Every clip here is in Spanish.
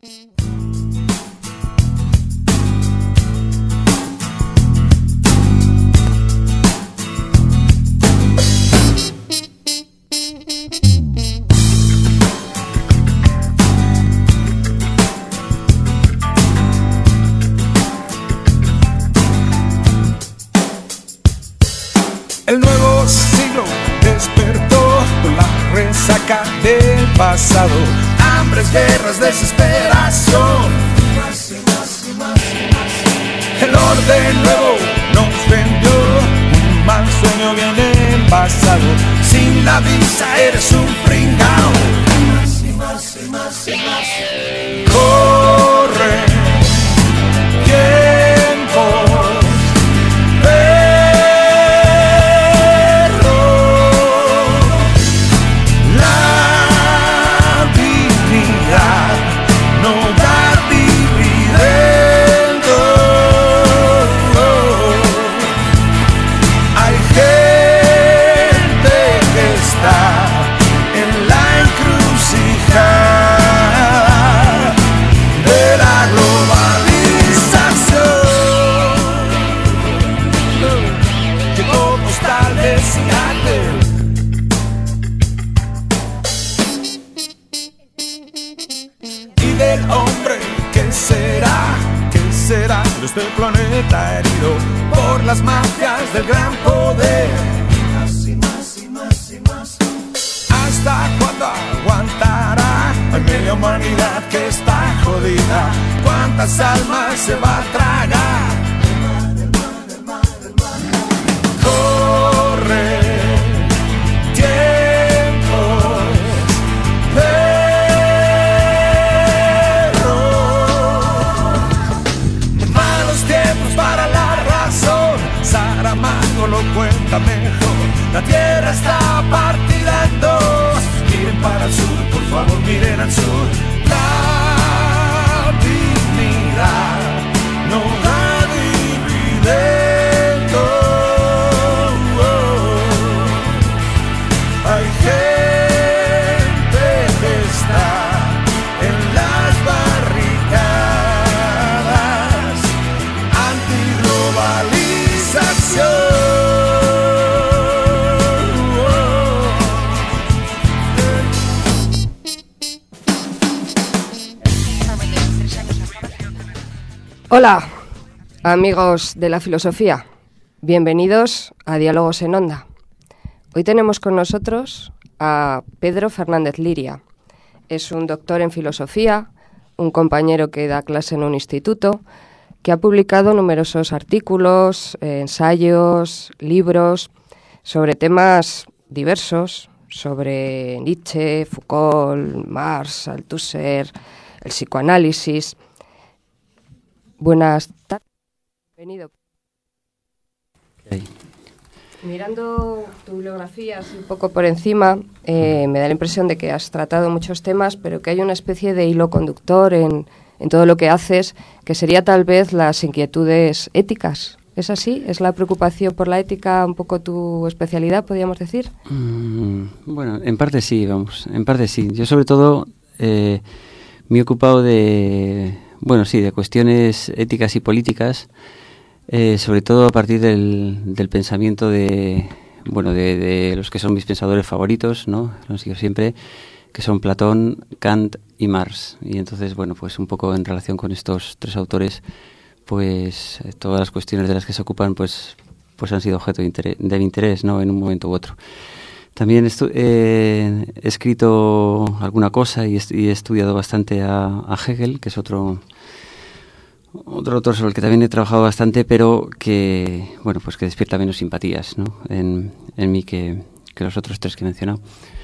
El nuevo siglo despertó con la resaca del pasado. Hambres, guerras, desesperación. Más y más y más y más. El orden nuevo nos vendió un mal sueño bien envasado. Sin la visa eres un pringao. Más y más y más y más. Corre tiempo. Este planeta herido por las mafias del gran poder. Más y más y más y más. ¿Hasta cuándo aguantará? Hay media humanidad que está jodida. ¿Cuántas almas se va a tragar? El mar. Corre lo cuenta mejor. La tierra está partida en dos. Miren para el sur, por favor, miren al sur. La dignidad no da dividendo. Hay gente que está en las barricadas. Antiglobalización. Hola, amigos de la filosofía. Bienvenidos a Diálogos en Onda. Hoy tenemos con nosotros a Pedro Fernández Liria. Es un doctor en filosofía, un compañero que da clase en un instituto, que ha publicado numerosos artículos, ensayos, libros sobre temas diversos, sobre Nietzsche, Foucault, Marx, Althusser, el psicoanálisis. Buenas tardes, bienvenido. Okay. Mirando tu bibliografía así un poco por encima, me da la impresión de que has tratado muchos temas, pero que hay una especie de hilo conductor en todo lo que haces, que sería tal vez las inquietudes éticas. ¿Es así? ¿Es la preocupación por la ética un poco tu especialidad, podríamos decir? Bueno, en parte sí, en parte sí. Yo sobre todo me he ocupado de cuestiones éticas y políticas, sobre todo a partir del pensamiento de los que son mis pensadores favoritos, ¿no? Los sigo siempre, que son Platón, Kant y Marx. Y entonces, pues un poco en relación con estos tres autores, pues todas las cuestiones de las que se ocupan, pues han sido objeto de mi interés, ¿no? En un momento u otro. También he escrito alguna cosa y he estudiado bastante a Hegel, que es otro autor sobre el que también he trabajado bastante, pero que que despierta menos simpatías, ¿no? en mí que los otros tres que he mencionado.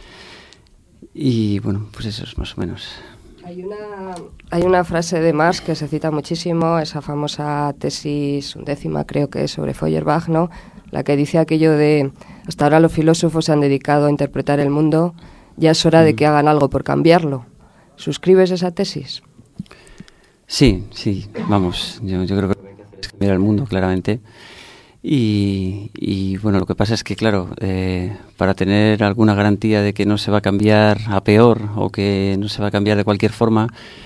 Y pues eso es más o menos. Hay una frase de Marx que se cita muchísimo, esa famosa tesis 11ª, creo que es sobre Feuerbach, ¿no? La que dice aquello de: hasta ahora los filósofos se han dedicado a interpretar el mundo, ya es hora de que hagan algo por cambiarlo. ¿Suscribes esa tesis? Sí, vamos, yo creo que lo que hay que hacer es cambiar el mundo, claramente. Y lo que pasa es que, claro, para tener alguna garantía de que no se va a cambiar a peor o que no se va a cambiar de cualquier forma,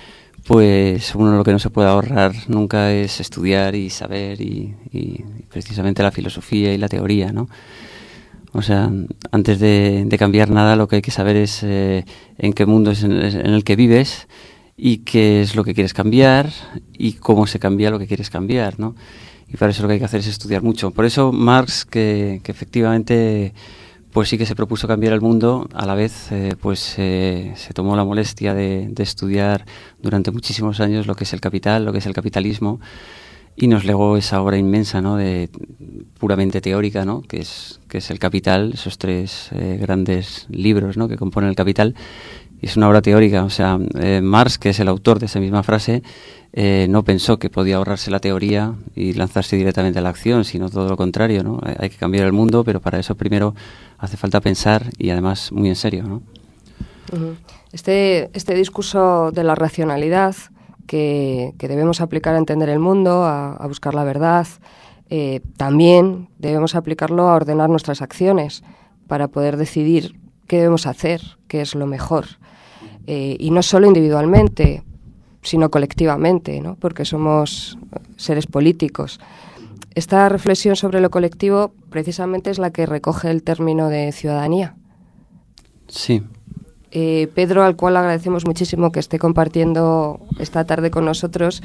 pues uno lo que no se puede ahorrar nunca es estudiar y saber y precisamente la filosofía y la teoría, ¿no? O sea, antes de cambiar nada, lo que hay que saber es en qué mundo es en el que vives y qué es lo que quieres cambiar y cómo se cambia lo que quieres cambiar, ¿no? Y para eso lo que hay que hacer es estudiar mucho. Por eso Marx, que efectivamente pues sí que se propuso cambiar el mundo, a la vez se tomó la molestia de estudiar durante muchísimos años lo que es el capital, lo que es el capitalismo, y nos legó esa obra inmensa, ¿no?, de puramente teórica, ¿no?, que es el Capital, esos tres grandes libros, ¿no?, que componen el Capital. Y es una obra teórica. O sea, Marx, que es el autor de esa misma frase, no pensó que podía ahorrarse la teoría y lanzarse directamente a la acción, sino todo lo contrario, ¿no? Hay que cambiar el mundo, pero para eso primero hace falta pensar, y además muy en serio, ¿no? Este discurso de la racionalidad que debemos aplicar a entender el mundo, a buscar la verdad, también debemos aplicarlo a ordenar nuestras acciones para poder decidir qué debemos hacer, qué es lo mejor. Y no solo individualmente, sino colectivamente, ¿no?, porque somos seres políticos. Esta reflexión sobre lo colectivo precisamente es la que recoge el término de ciudadanía. Sí. Pedro, al cual agradecemos muchísimo que esté compartiendo esta tarde con nosotros,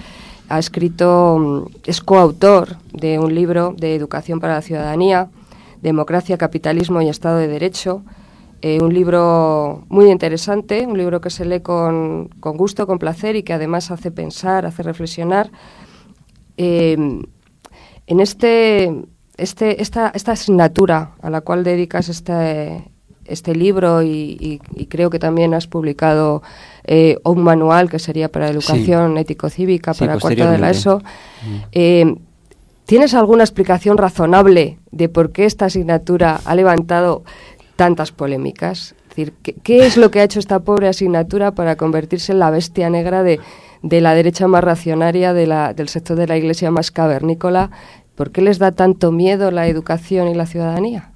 es coautor de un libro de Educación para la Ciudadanía, Democracia, Capitalismo y Estado de Derecho. Un libro muy interesante, un libro que se lee con gusto, con placer, y que además hace pensar, hace reflexionar. En esta asignatura a la cual dedicas este libro, y creo que también has publicado un manual que sería para educación ético-cívica, para cuarto de la ESO. ¿Tienes alguna explicación razonable de por qué esta asignatura ha levantado tantas polémicas? Es decir, ¿qué es lo que ha hecho esta pobre asignatura para convertirse en la bestia negra de la derecha más reaccionaria, del sector de la Iglesia más cavernícola? ¿Por qué les da tanto miedo la educación y la ciudadanía?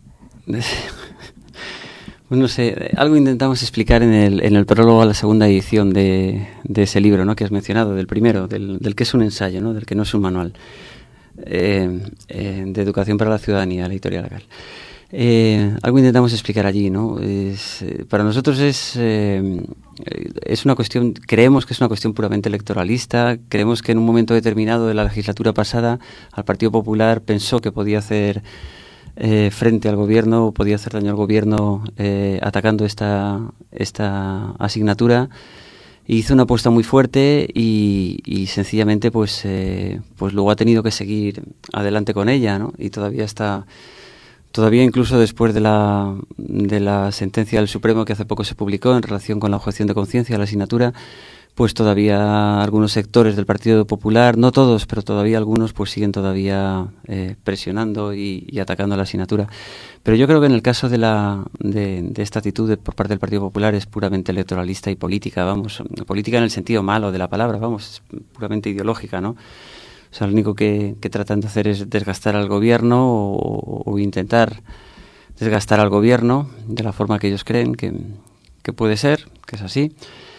Pues no sé, algo intentamos explicar en el prólogo a la segunda edición de ese libro, ¿no?, que has mencionado, del primero, del que es un ensayo, ¿no?, del que no es un manual, de Educación para la Ciudadanía, la editorial Agal. Algo intentamos explicar allí, ¿no? Para nosotros es una cuestión, creemos que es una cuestión puramente electoralista. Creemos que en un momento determinado de la legislatura pasada el Partido Popular pensó que podía hacer frente al gobierno, podía hacer daño al gobierno atacando esta asignatura. Hizo una apuesta muy fuerte y sencillamente pues luego ha tenido que seguir adelante con ella, ¿no? Y todavía incluso después de la sentencia del Supremo que hace poco se publicó en relación con la objeción de conciencia a la asignatura, pues todavía algunos sectores del Partido Popular, no todos, pero todavía algunos, pues siguen todavía presionando y atacando la asignatura. Pero yo creo que en el caso de esta actitud por parte del Partido Popular es puramente electoralista y política, política en el sentido malo de la palabra, es puramente ideológica, ¿no? O sea, lo único que tratan de hacer es desgastar al gobierno o intentar desgastar al gobierno de la forma que ellos creen que puede ser, que es así.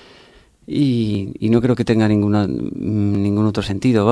Y no creo que tenga ningún otro sentido,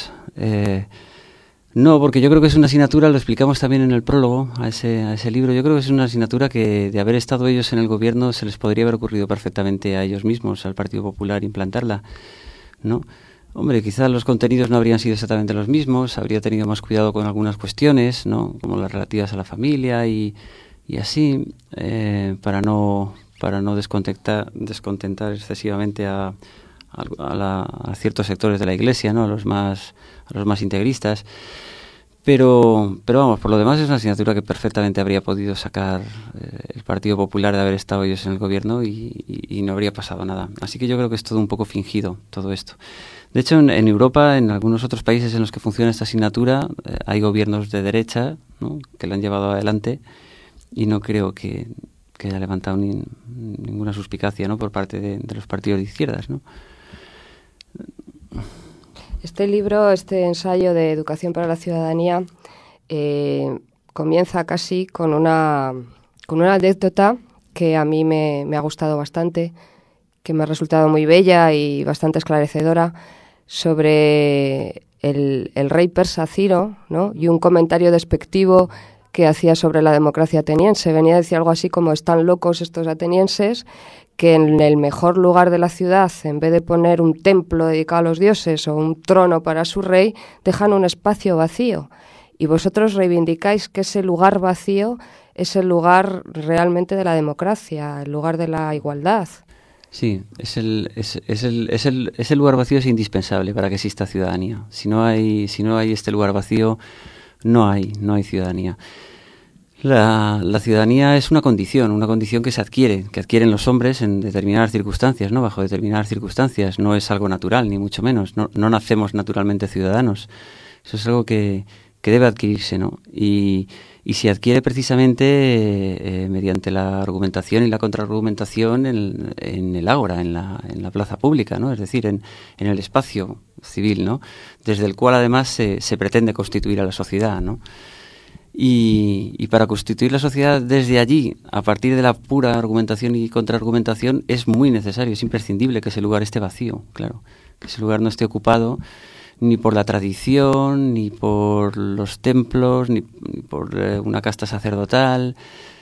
no, porque yo creo que es una asignatura, lo explicamos también en el prólogo a ese libro, yo creo que es una asignatura que, de haber estado ellos en el gobierno, se les podría haber ocurrido perfectamente a ellos mismos, al Partido Popular, implantarla, ¿no? Hombre, quizás los contenidos no habrían sido exactamente los mismos, habría tenido más cuidado con algunas cuestiones, ¿no?, como las relativas a la familia y así, para no descontentar excesivamente a ciertos sectores de la Iglesia, ¿no?, a los más integristas. Pero por lo demás es una asignatura que perfectamente habría podido sacar el Partido Popular de haber estado ellos en el gobierno y no habría pasado nada. Así que yo creo que es todo un poco fingido, todo esto. De hecho, en Europa, en algunos otros países en los que funciona esta asignatura, hay gobiernos de derecha, ¿no?, que la han llevado adelante, y no creo que haya levantado ninguna suspicacia, ¿no?, por parte de los partidos de izquierdas, ¿no? Este libro, este ensayo de Educación para la Ciudadanía, comienza casi con una anécdota que a mí me ha gustado bastante, que me ha resultado muy bella y bastante esclarecedora sobre el rey persa Ciro, ¿no? Y un comentario despectivo que hacía sobre la democracia ateniense. Venía a decir algo así como: están locos estos atenienses, que en el mejor lugar de la ciudad, en vez de poner un templo dedicado a los dioses o un trono para su rey, dejan un espacio vacío. Y vosotros reivindicáis que ese lugar vacío es el lugar realmente de la democracia, el lugar de la igualdad. Sí, ese lugar vacío es indispensable para que exista ciudadanía. Si no hay este lugar vacío, no hay ciudadanía. La ciudadanía es una condición que que adquieren los hombres en determinadas circunstancias, ¿no? Bajo determinadas circunstancias. No es algo natural, ni mucho menos. No nacemos naturalmente ciudadanos. Eso es algo que debe adquirirse, ¿no? Y se adquiere precisamente mediante la argumentación y la contraargumentación en el ágora, en la plaza pública, ¿no? Es decir, en el espacio civil, ¿no? Desde el cual además se pretende constituir a la sociedad, ¿no? Y para constituir la sociedad desde allí, a partir de la pura argumentación y contraargumentación, es muy necesario, es imprescindible que ese lugar esté vacío, claro, que ese lugar no esté ocupado ni por la tradición, ni por los templos, ni por una casta sacerdotal,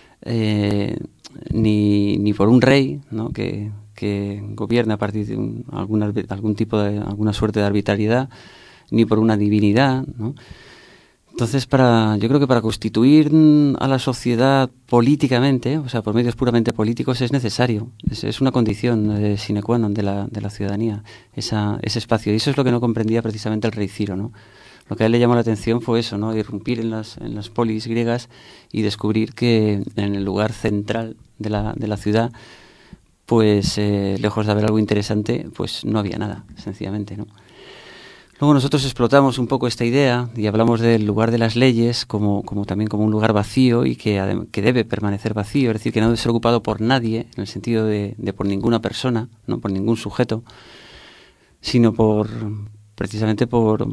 ni por un rey, ¿no? que gobierne a partir de alguna suerte de arbitrariedad, ni por una divinidad, ¿no? Entonces, yo creo que para constituir a la sociedad políticamente, o sea, por medios puramente políticos, es necesario. Es una condición sine qua non de la ciudadanía, ese espacio. Y eso es lo que no comprendía precisamente el rey Ciro, ¿no? Lo que a él le llamó la atención fue eso, ¿no? Irrumpir en las polis griegas y descubrir que en el lugar central de la ciudad, pues lejos de haber algo interesante, pues no había nada, sencillamente, ¿no? Luego nosotros explotamos un poco esta idea y hablamos del lugar de las leyes como también como un lugar vacío y que debe permanecer vacío, es decir, que no debe ser ocupado por nadie, en el sentido de por ninguna persona, no por ningún sujeto, sino precisamente por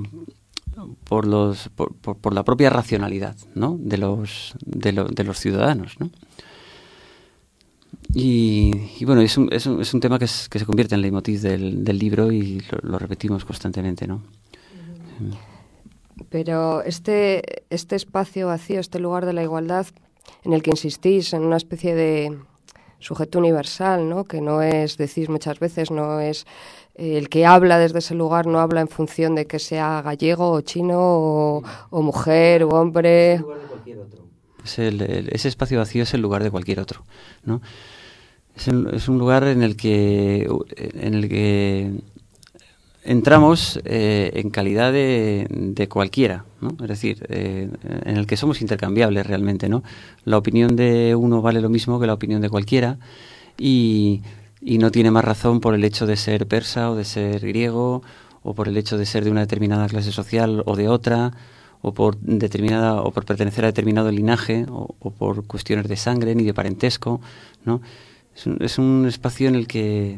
la propia racionalidad, ¿no? de los ciudadanos, ¿no? Y bueno, es un tema que se convierte en leitmotiv del libro y lo repetimos constantemente, ¿no? Pero este espacio vacío, este lugar de la igualdad, en el que insistís en una especie de sujeto universal, ¿no? Que no es, decís muchas veces, no es el que habla desde ese lugar, no habla en función de que sea gallego o chino o mujer o hombre. Es el lugar de cualquier otro. Ese espacio vacío es el lugar de cualquier otro, ¿no? Es un lugar en el que entramos en calidad de cualquiera, ¿no? Es decir, en el que somos intercambiables realmente, ¿no? La opinión de uno vale lo mismo que la opinión de cualquiera y no tiene más razón por el hecho de ser persa o de ser griego o por el hecho de ser de una determinada clase social o de otra o por pertenecer a determinado linaje o por cuestiones de sangre ni de parentesco, ¿no? Es un espacio en el que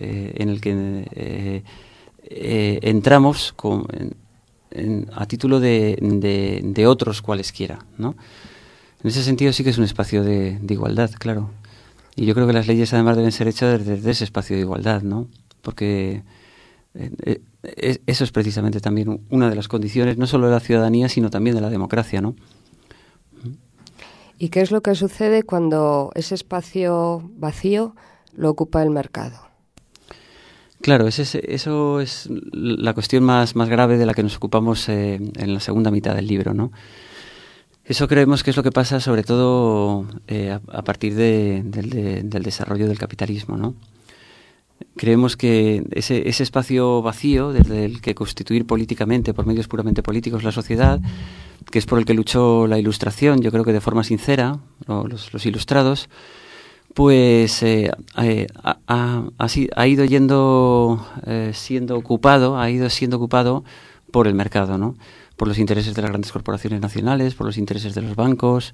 entramos a título de otros cualesquiera, ¿no? En ese sentido sí que es un espacio de igualdad, claro. Y yo creo que las leyes además deben ser hechas desde ese espacio de igualdad, ¿no? Porque eso es precisamente también una de las condiciones, no solo de la ciudadanía, sino también de la democracia, ¿no? ¿Y qué es lo que sucede cuando ese espacio vacío lo ocupa el mercado? Claro, eso es la cuestión más grave de la que nos ocupamos en la segunda mitad del libro, ¿no? Eso creemos que es lo que pasa sobre todo a partir del desarrollo del capitalismo, ¿no? Creemos que ese espacio vacío desde el que constituir políticamente, por medios puramente políticos, la sociedad, que es por el que luchó la Ilustración, yo creo que de forma sincera, los ilustrados, pues ha ido siendo ocupado por el mercado, ¿no? Por los intereses de las grandes corporaciones nacionales, por los intereses de los bancos,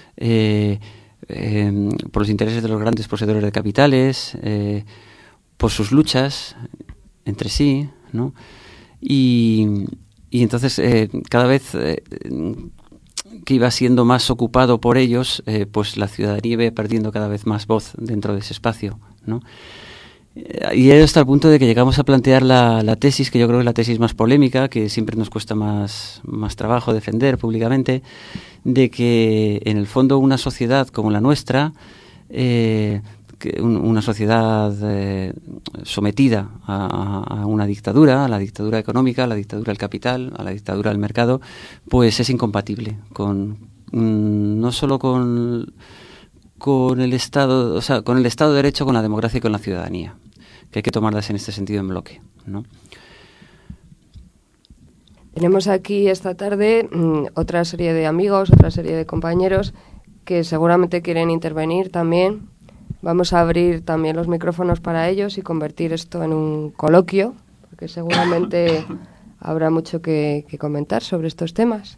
por los intereses de los grandes poseedores de capitales, por sus luchas entre sí, ¿no? Y entonces cada vez que iba siendo más ocupado por ellos, pues la ciudadanía iba perdiendo cada vez más voz dentro de ese espacio, ¿no? Y hasta el punto de que llegamos a plantear la tesis, que yo creo que es la tesis más polémica, que siempre nos cuesta más trabajo defender públicamente, de que en el fondo una sociedad como la nuestra, una sociedad sometida a una dictadura, a la dictadura económica, a la dictadura del capital, a la dictadura del mercado, pues es incompatible no solo con el Estado, o sea, con el Estado de Derecho, con la democracia y con la ciudadanía, que hay que tomarlas en este sentido en bloque, ¿no? Tenemos aquí esta tarde otra serie de amigos, otra serie de compañeros que seguramente quieren intervenir también. Vamos a abrir también los micrófonos para ellos y convertir esto en un coloquio, porque seguramente habrá mucho que comentar sobre estos temas.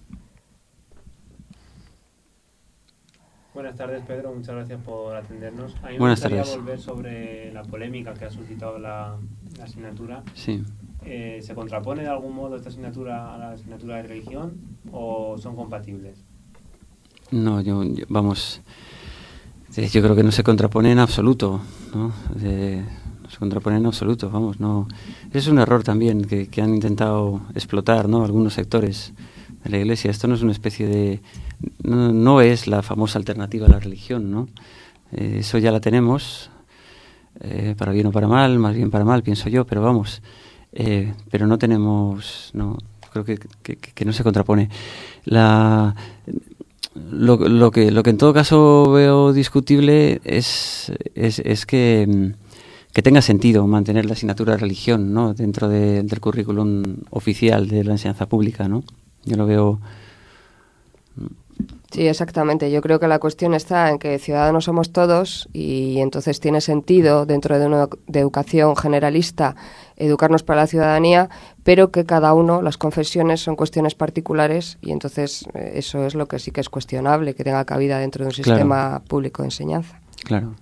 Buenas tardes, Pedro. Muchas gracias por atendernos. A mí me Buenas gustaría tardes. volver sobre la polémica que ha suscitado la asignatura. Sí. ¿Se contrapone de algún modo esta asignatura a la asignatura de religión o son compatibles? No, vamos, yo creo que no se contrapone en absoluto, ¿no? No se contrapone en absoluto, vamos, no. Es un error también que han intentado explotar, ¿no?, algunos sectores de la Iglesia. Esto no es una especie de... No es la famosa alternativa a la religión, ¿no? Eso ya la tenemos, para bien o para mal, más bien para mal, pienso yo, pero vamos, pero no tenemos... No, creo que no se contrapone. Lo que en todo caso veo discutible es que tenga sentido mantener la asignatura de religión, ¿no?, dentro del currículum oficial de la enseñanza pública, ¿no? Yo lo veo... Sí, exactamente. Yo creo que la cuestión está en que ciudadanos somos todos y entonces tiene sentido, dentro de una educación generalista, educarnos para la ciudadanía, pero que cada uno, las confesiones son cuestiones particulares y entonces eso es lo que sí que es cuestionable, que tenga cabida dentro de un sistema público de enseñanza. Claro.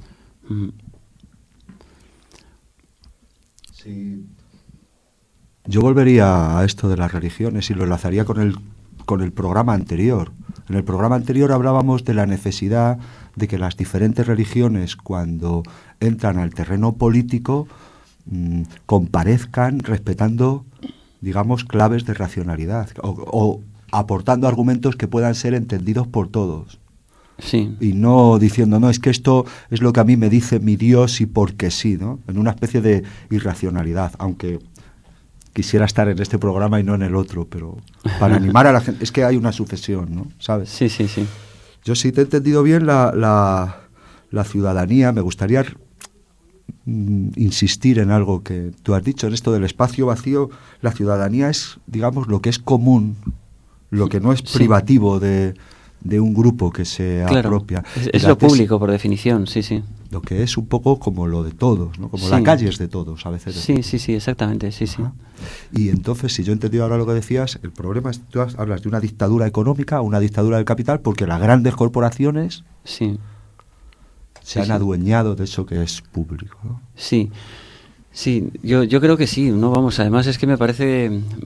Sí. Yo volvería a esto de las religiones y lo enlazaría con el programa anterior. En el programa anterior hablábamos de la necesidad de que las diferentes religiones, cuando entran al terreno político, comparezcan respetando, digamos, claves de racionalidad o aportando argumentos que puedan ser entendidos por todos. Sí. Y no diciendo, no, es que esto es lo que a mí me dice mi Dios y porque sí, ¿no? En una especie de irracionalidad, aunque quisiera estar en este programa y no en el otro, pero para animar a la gente, es que hay una sucesión, ¿no? ¿Sabes? Sí, sí, sí. Yo sí te he entendido bien la ciudadanía, me gustaría insistir en algo que tú has dicho, en esto del espacio vacío. La ciudadanía es, digamos, lo que es común, lo que no es privativo de un grupo que se apropia. Es lo público, por definición, sí, sí. Lo que es un poco como lo de todos, ¿no? Como la calle es de todos, a veces. Sí, sí, sí, exactamente, sí, sí. Y entonces, si yo he entendido ahora lo que decías, el problema es que tú hablas de una dictadura económica, una dictadura del capital, porque las grandes corporaciones se han adueñado de eso que es público, ¿no? Sí. Sí, yo creo que sí, no, vamos, además es que me parece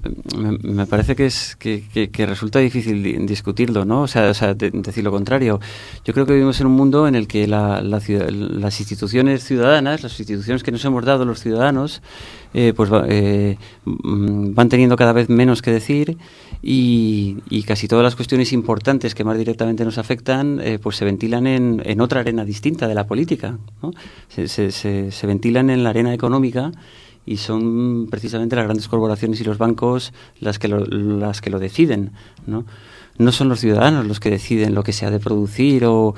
que resulta difícil discutirlo, ¿no? O sea decir lo contrario. Yo creo que vivimos en un mundo en el que las instituciones ciudadanas, las instituciones que nos hemos dado los ciudadanos, van teniendo cada vez menos que decir y casi todas las cuestiones importantes que más directamente nos afectan, pues se ventilan en otra arena distinta de la política, ¿no? Se ventilan en la arena económica y son precisamente las grandes corporaciones y los bancos las que lo deciden, ¿no? No son los ciudadanos los que deciden lo que se ha de producir o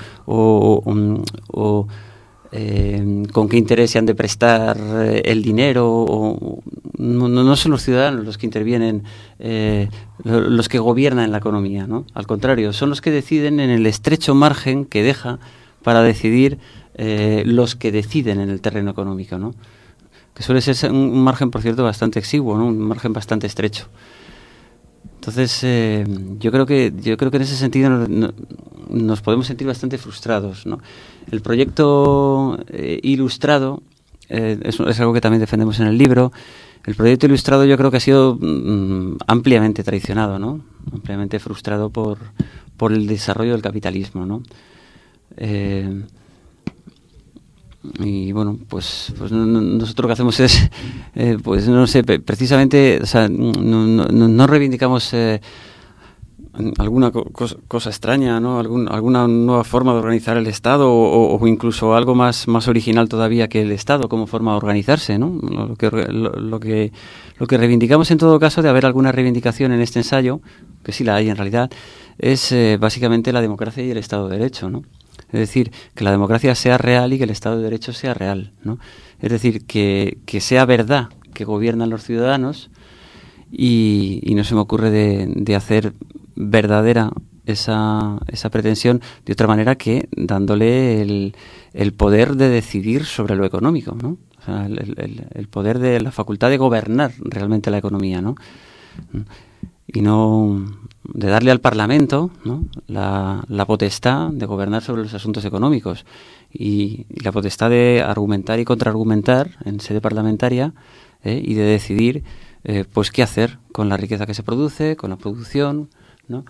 con qué interés se han de prestar el dinero. No son los ciudadanos los que intervienen, los que gobiernan la economía, ¿no? Al contrario, son los que deciden en el estrecho margen que deja para decidir los que deciden en el terreno económico, ¿no? Que suele ser un margen, por cierto, bastante exiguo, ¿no? Un margen bastante estrecho. Entonces, yo creo que en ese sentido nos podemos sentir bastante frustrados, ¿no? El proyecto ilustrado es algo que también defendemos en el libro. El proyecto ilustrado yo creo que ha sido ampliamente traicionado, ¿no? Ampliamente frustrado por el desarrollo del capitalismo, ¿no? Y bueno, pues nosotros lo que hacemos es, pues no sé, precisamente, o sea, no reivindicamos alguna cosa extraña, ¿no? Alguna nueva forma de organizar el Estado o incluso algo más original todavía que el Estado como forma de organizarse, ¿no? Lo que reivindicamos en todo caso, de haber alguna reivindicación en este ensayo, que sí la hay en realidad, es básicamente la democracia y el Estado de Derecho, ¿no? Es decir, que la democracia sea real y que el Estado de Derecho sea real, ¿no? Es decir, que sea verdad que gobiernan los ciudadanos y no se me ocurre de hacer verdadera esa pretensión de otra manera que dándole el poder de decidir sobre lo económico, ¿no? O sea, el poder de la facultad de gobernar realmente la economía, ¿no? Y no de darle al Parlamento, ¿no?, la potestad de gobernar sobre los asuntos económicos y la potestad de argumentar y contraargumentar en sede parlamentaria, y de decidir pues qué hacer con la riqueza que se produce, con la producción, ¿no?,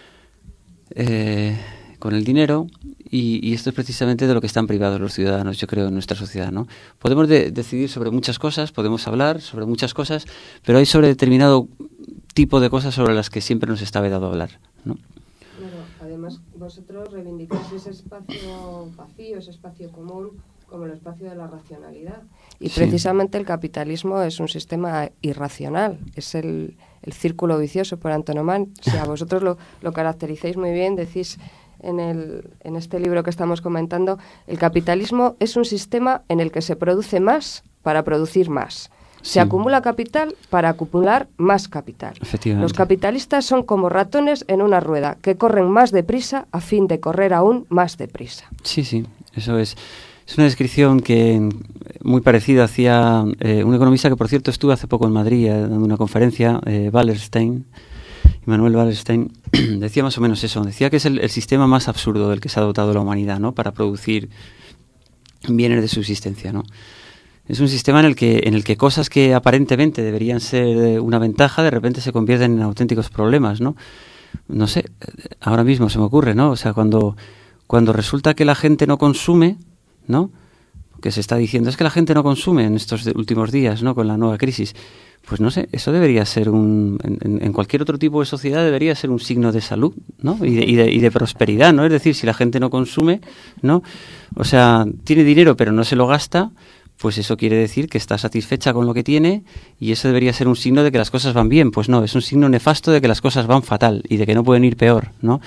con el dinero, y esto es precisamente de lo que están privados los ciudadanos, yo creo, en nuestra sociedad, ¿no? Podemos decidir sobre muchas cosas, podemos hablar sobre muchas cosas, pero hay sobre determinado tipo de cosas sobre las que siempre nos está vedado hablar, ¿no? Claro, además vosotros reivindicáis ese espacio vacío, ese espacio común, como el espacio de la racionalidad. Y Sí. precisamente el capitalismo es un sistema irracional, es el círculo vicioso por antonomasia. O sea, vosotros lo caracterizáis muy bien, decís en este libro que estamos comentando, el capitalismo es un sistema en el que se produce más para producir más. Se Sí. acumula capital para acumular más capital. Efectivamente. Los capitalistas son como ratones en una rueda, que corren más deprisa a fin de correr aún más deprisa. Sí, eso es. Es una descripción que muy parecida hacía un economista que, por cierto, estuvo hace poco en Madrid dando una conferencia, Wallerstein, Immanuel Wallerstein, decía más o menos eso. Decía que es el sistema más absurdo del que se ha dotado la humanidad, ¿no?, para producir bienes de subsistencia, ¿no? Es un sistema en el que cosas que aparentemente deberían ser una ventaja, de repente se convierten en auténticos problemas, ¿no? No sé, ahora mismo se me ocurre, ¿no? O sea, cuando resulta que la gente no consume, ¿no?, que se está diciendo, es que la gente no consume en estos últimos días, ¿no?, con la nueva crisis. Pues no sé, eso debería ser en cualquier otro tipo de sociedad debería ser un signo de salud, ¿no?, y de prosperidad, ¿no? Es decir, si la gente no consume, ¿no?, o sea, tiene dinero pero no se lo gasta, pues eso quiere decir que está satisfecha con lo que tiene, y eso debería ser un signo de que las cosas van bien. Pues no, es un signo nefasto de que las cosas van fatal y de que no pueden ir peor, ¿no?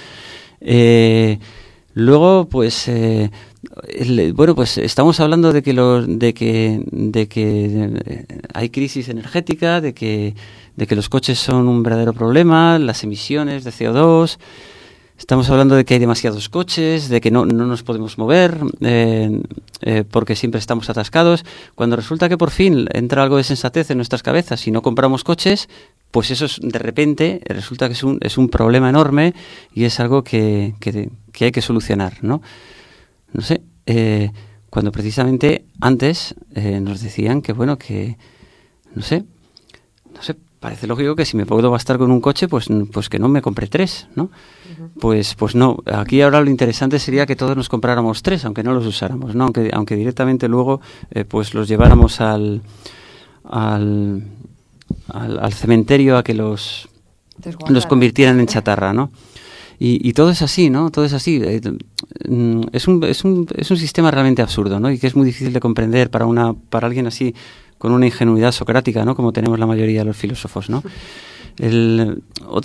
Luego, pues, bueno, pues estamos hablando de que hay crisis energética, de que los coches son un verdadero problema, las emisiones de CO2. Estamos hablando de que hay demasiados coches, de que no nos podemos mover porque siempre estamos atascados. Cuando resulta que por fin entra algo de sensatez en nuestras cabezas y no compramos coches, pues eso de repente resulta que es un problema enorme y es algo que hay que solucionar, ¿no? No sé, cuando precisamente antes nos decían que, bueno, que no sé, parece lógico que si me puedo bastar con un coche, pues que no me compre 3, ¿no? Pues no. Aquí ahora lo interesante sería que todos nos compráramos 3, aunque no los usáramos, ¿no? Aunque directamente luego pues los lleváramos al cementerio a que los convirtieran en chatarra, ¿no? Y todo es así, ¿no? Todo es así. Es un sistema realmente absurdo, ¿no? Y que es muy difícil de comprender para alguien así con una ingenuidad socrática, ¿no?, como tenemos la mayoría de los filósofos, ¿no? El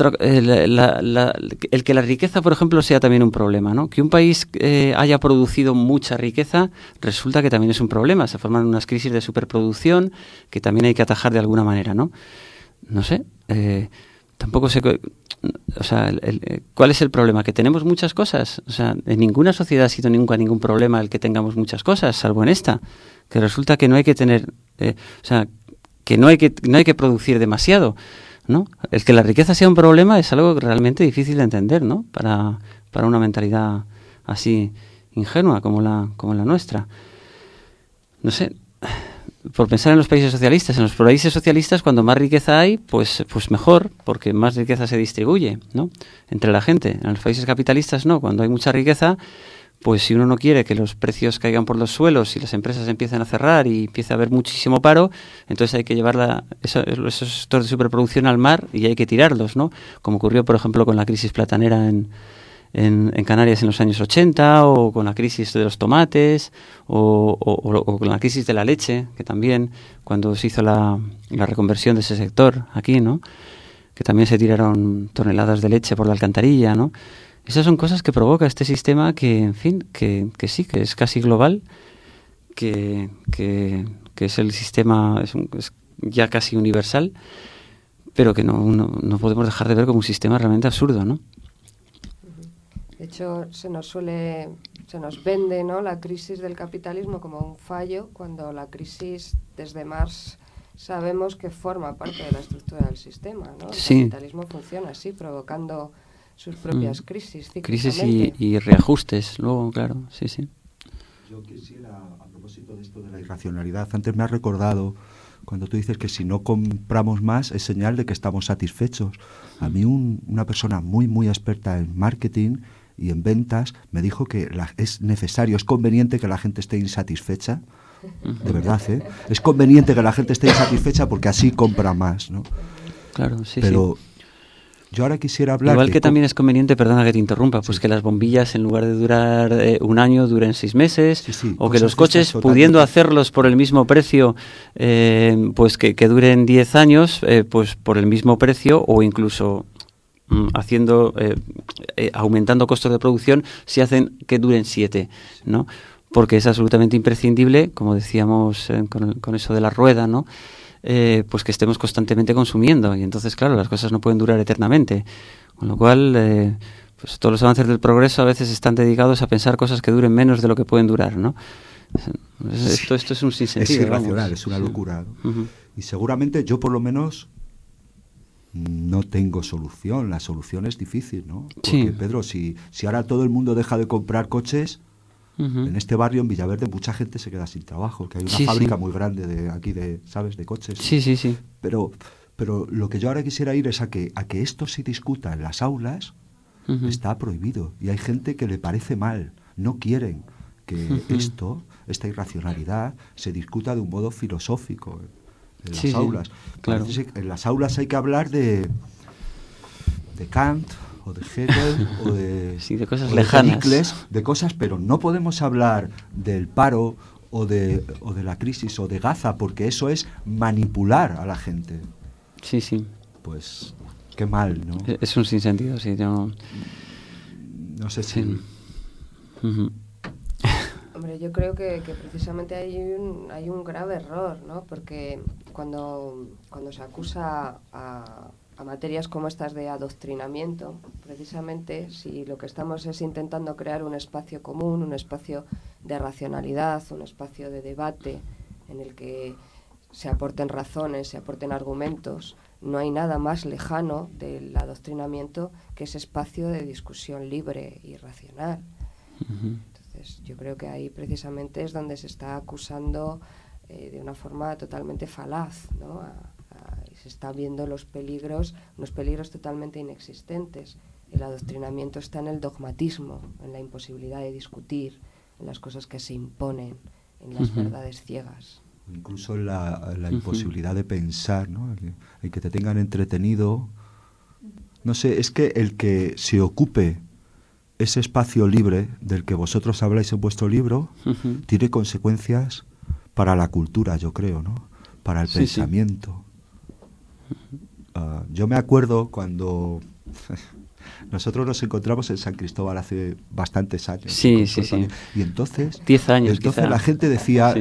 que la riqueza, por ejemplo, sea también un problema, ¿no? Que un país haya producido mucha riqueza resulta que también es un problema. Se forman unas crisis de superproducción que también hay que atajar de alguna manera, ¿no? No sé, tampoco sé... O sea, ¿cuál es el problema? ¿Que tenemos muchas cosas? O sea, en ninguna sociedad ha sido nunca ningún problema el que tengamos muchas cosas, salvo en esta, que resulta que no hay que tener... o sea, que no hay que producir demasiado, ¿no? El que la riqueza sea un problema es algo realmente difícil de entender, ¿no?, para una mentalidad así ingenua como la nuestra. No sé, por pensar en los países socialistas. En los países socialistas, cuando más riqueza hay, pues mejor, porque más riqueza se distribuye, ¿no?, entre la gente. En los países capitalistas no, cuando hay mucha riqueza, pues si uno no quiere que los precios caigan por los suelos y las empresas empiecen a cerrar y empiece a haber muchísimo paro, entonces hay que llevar esos sectores de superproducción al mar y hay que tirarlos, ¿no? Como ocurrió, por ejemplo, con la crisis platanera en Canarias en los años 80, o con la crisis de los tomates, o con la crisis de la leche, que también, cuando se hizo la reconversión de ese sector aquí, ¿no? Que también se tiraron toneladas de leche por la alcantarilla, ¿no? Esas son cosas que provoca este sistema que, en fin, que sí, que es casi global, que es el sistema, es ya casi universal, pero que no podemos dejar de ver como un sistema realmente absurdo, ¿no? De hecho, se nos vende, ¿no?, la crisis del capitalismo como un fallo, cuando la crisis desde Marx sabemos que forma parte de la estructura del sistema, ¿no? El capitalismo funciona así, provocando sus propias crisis y reajustes, luego, claro, sí. Yo quisiera, a propósito de esto de la irracionalidad, antes me has recordado cuando tú dices que si no compramos más es señal de que estamos satisfechos. A mí una persona muy, muy experta en marketing y en ventas me dijo que es necesario, es conveniente que la gente esté insatisfecha, de verdad, ¿eh? Es conveniente que la gente esté insatisfecha porque así compra más, ¿no? Claro, sí, pero yo ahora quisiera hablar... Igual que también es conveniente, perdona que te interrumpa, pues que las bombillas en lugar de durar un año duren 6 meses, o que los coches, pudiendo hacerlos por el mismo precio, pues que duren 10 años, pues por el mismo precio, o incluso aumentando costos de producción, si hacen que duren 7, ¿no? Porque es absolutamente imprescindible, como decíamos con eso de la rueda, ¿no? Pues que estemos constantemente consumiendo, y entonces, claro, las cosas no pueden durar eternamente, con lo cual pues todos los avances del progreso a veces están dedicados a pensar cosas que duren menos de lo que pueden durar, ¿no? Esto es un sinsentido. Es irracional, es una locura, ¿no? Uh-huh. Y seguramente yo, por lo menos, no tengo solución. La solución es difícil, ¿no? Porque, Pedro, si ahora todo el mundo deja de comprar coches, en este barrio, en Villaverde, mucha gente se queda sin trabajo, que hay una fábrica muy grande de ¿sabes?, de coches. Sí. Pero lo que yo ahora quisiera ir es a que esto se discuta en las aulas. Está prohibido, y hay gente que le parece mal, no quieren que esta irracionalidad se discuta de un modo filosófico en las aulas. Claro. En las aulas hay que hablar de Kant, o de Hegel, o de cosas lejanas, de cosas, pero no podemos hablar del paro o de la crisis o de Gaza, porque eso es manipular a la gente. Sí. Pues qué mal, ¿no? Es un sinsentido, sí. No sé si... Sí. Hombre, yo creo que precisamente hay un grave error, ¿no? Porque cuando se acusa a materias como estas de adoctrinamiento, precisamente si lo que estamos es intentando crear un espacio común, un espacio de racionalidad, un espacio de debate en el que se aporten razones, se aporten argumentos, no hay nada más lejano del adoctrinamiento que ese espacio de discusión libre y racional. Entonces yo creo que ahí precisamente es donde se está acusando de una forma totalmente falaz, ¿no? Se está viendo unos peligros totalmente inexistentes. El adoctrinamiento está en el dogmatismo, en la imposibilidad de discutir, en las cosas que se imponen, en las verdades ciegas. Incluso en la imposibilidad de pensar, ¿no? El que te tengan entretenido. No sé, es que el que se ocupe ese espacio libre del que vosotros habláis en vuestro libro tiene consecuencias para la cultura, yo creo, ¿no? Para el pensamiento. Yo me acuerdo cuando nosotros nos encontramos en San Cristóbal hace bastantes años. Sí. Y entonces 10 años. Entonces la gente decía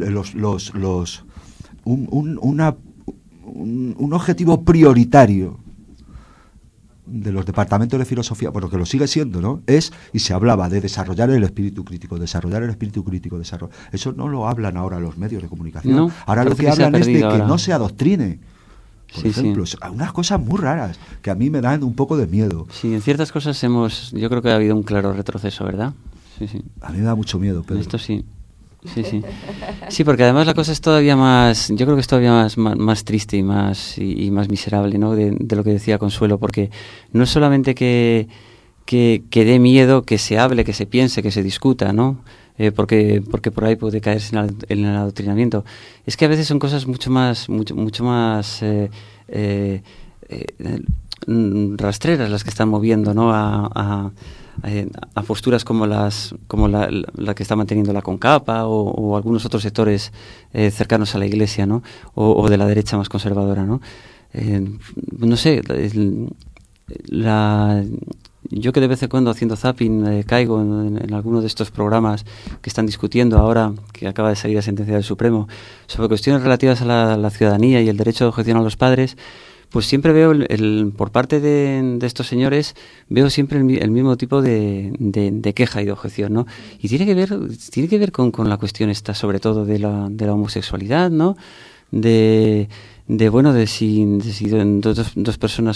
un objetivo prioritario de los departamentos de filosofía, bueno, que lo sigue siendo, ¿no? Y se hablaba de desarrollar el espíritu crítico. Eso no lo hablan ahora los medios de comunicación. No, ahora lo que hablan es de que no se adoctrine. Por ejemplo, unas cosas muy raras que a mí me dan un poco de miedo. Sí, en ciertas cosas yo creo que ha habido un claro retroceso, ¿verdad? Sí. A mí me da mucho miedo, Pedro. Esto sí. Sí, porque además la cosa es todavía más, yo creo que es todavía más triste y más miserable, ¿no? De lo que decía Consuelo, porque no es solamente que que dé miedo que se hable, que se piense, que se discuta, ¿no? Porque por ahí puede caerse en el adoctrinamiento. Es que a veces son cosas mucho más rastreras las que están moviendo, ¿no? A posturas como la que está manteniendo la CONCAPA o algunos otros sectores cercanos a la Iglesia, ¿no? O de la derecha más conservadora, ¿no? No sé, yo que de vez en cuando haciendo zapping caigo en alguno de estos programas que están discutiendo ahora, que acaba de salir la sentencia del Supremo, sobre cuestiones relativas a la ciudadanía y el derecho de objeción a los padres, pues siempre veo por parte de estos señores, veo siempre el mismo tipo de queja y de objeción, ¿no? Y tiene que ver con la cuestión esta, sobre todo de la homosexualidad, ¿no? De si dos personas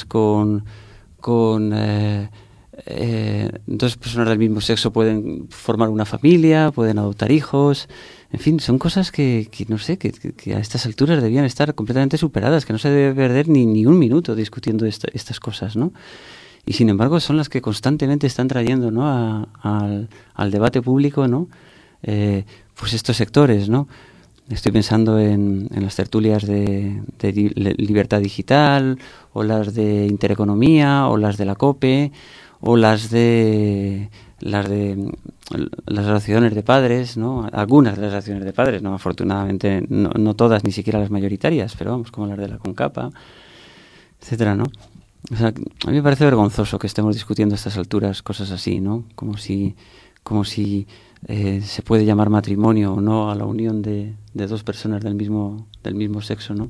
dos personas del mismo sexo pueden formar una familia, pueden adoptar hijos, en fin, son cosas que no sé, que a estas alturas debían estar completamente superadas, que no se debe perder ni un minuto discutiendo estas cosas, ¿no? Y sin embargo son las que constantemente están trayendo, ¿no? al debate público, ¿no? Pues estos sectores, ¿no? Estoy pensando en las tertulias de Libertad Digital, o las de Intereconomía, o las de la COPE, o las de las asociaciones de padres, ¿no? Algunas de las asociaciones de padres, no, afortunadamente no todas, ni siquiera las mayoritarias, pero vamos, como las de la CONCAPA, etcétera, ¿no? O sea, a mí me parece vergonzoso que estemos discutiendo a estas alturas cosas así, ¿no? Como si se puede llamar matrimonio o no a la unión de dos personas del mismo sexo, ¿no?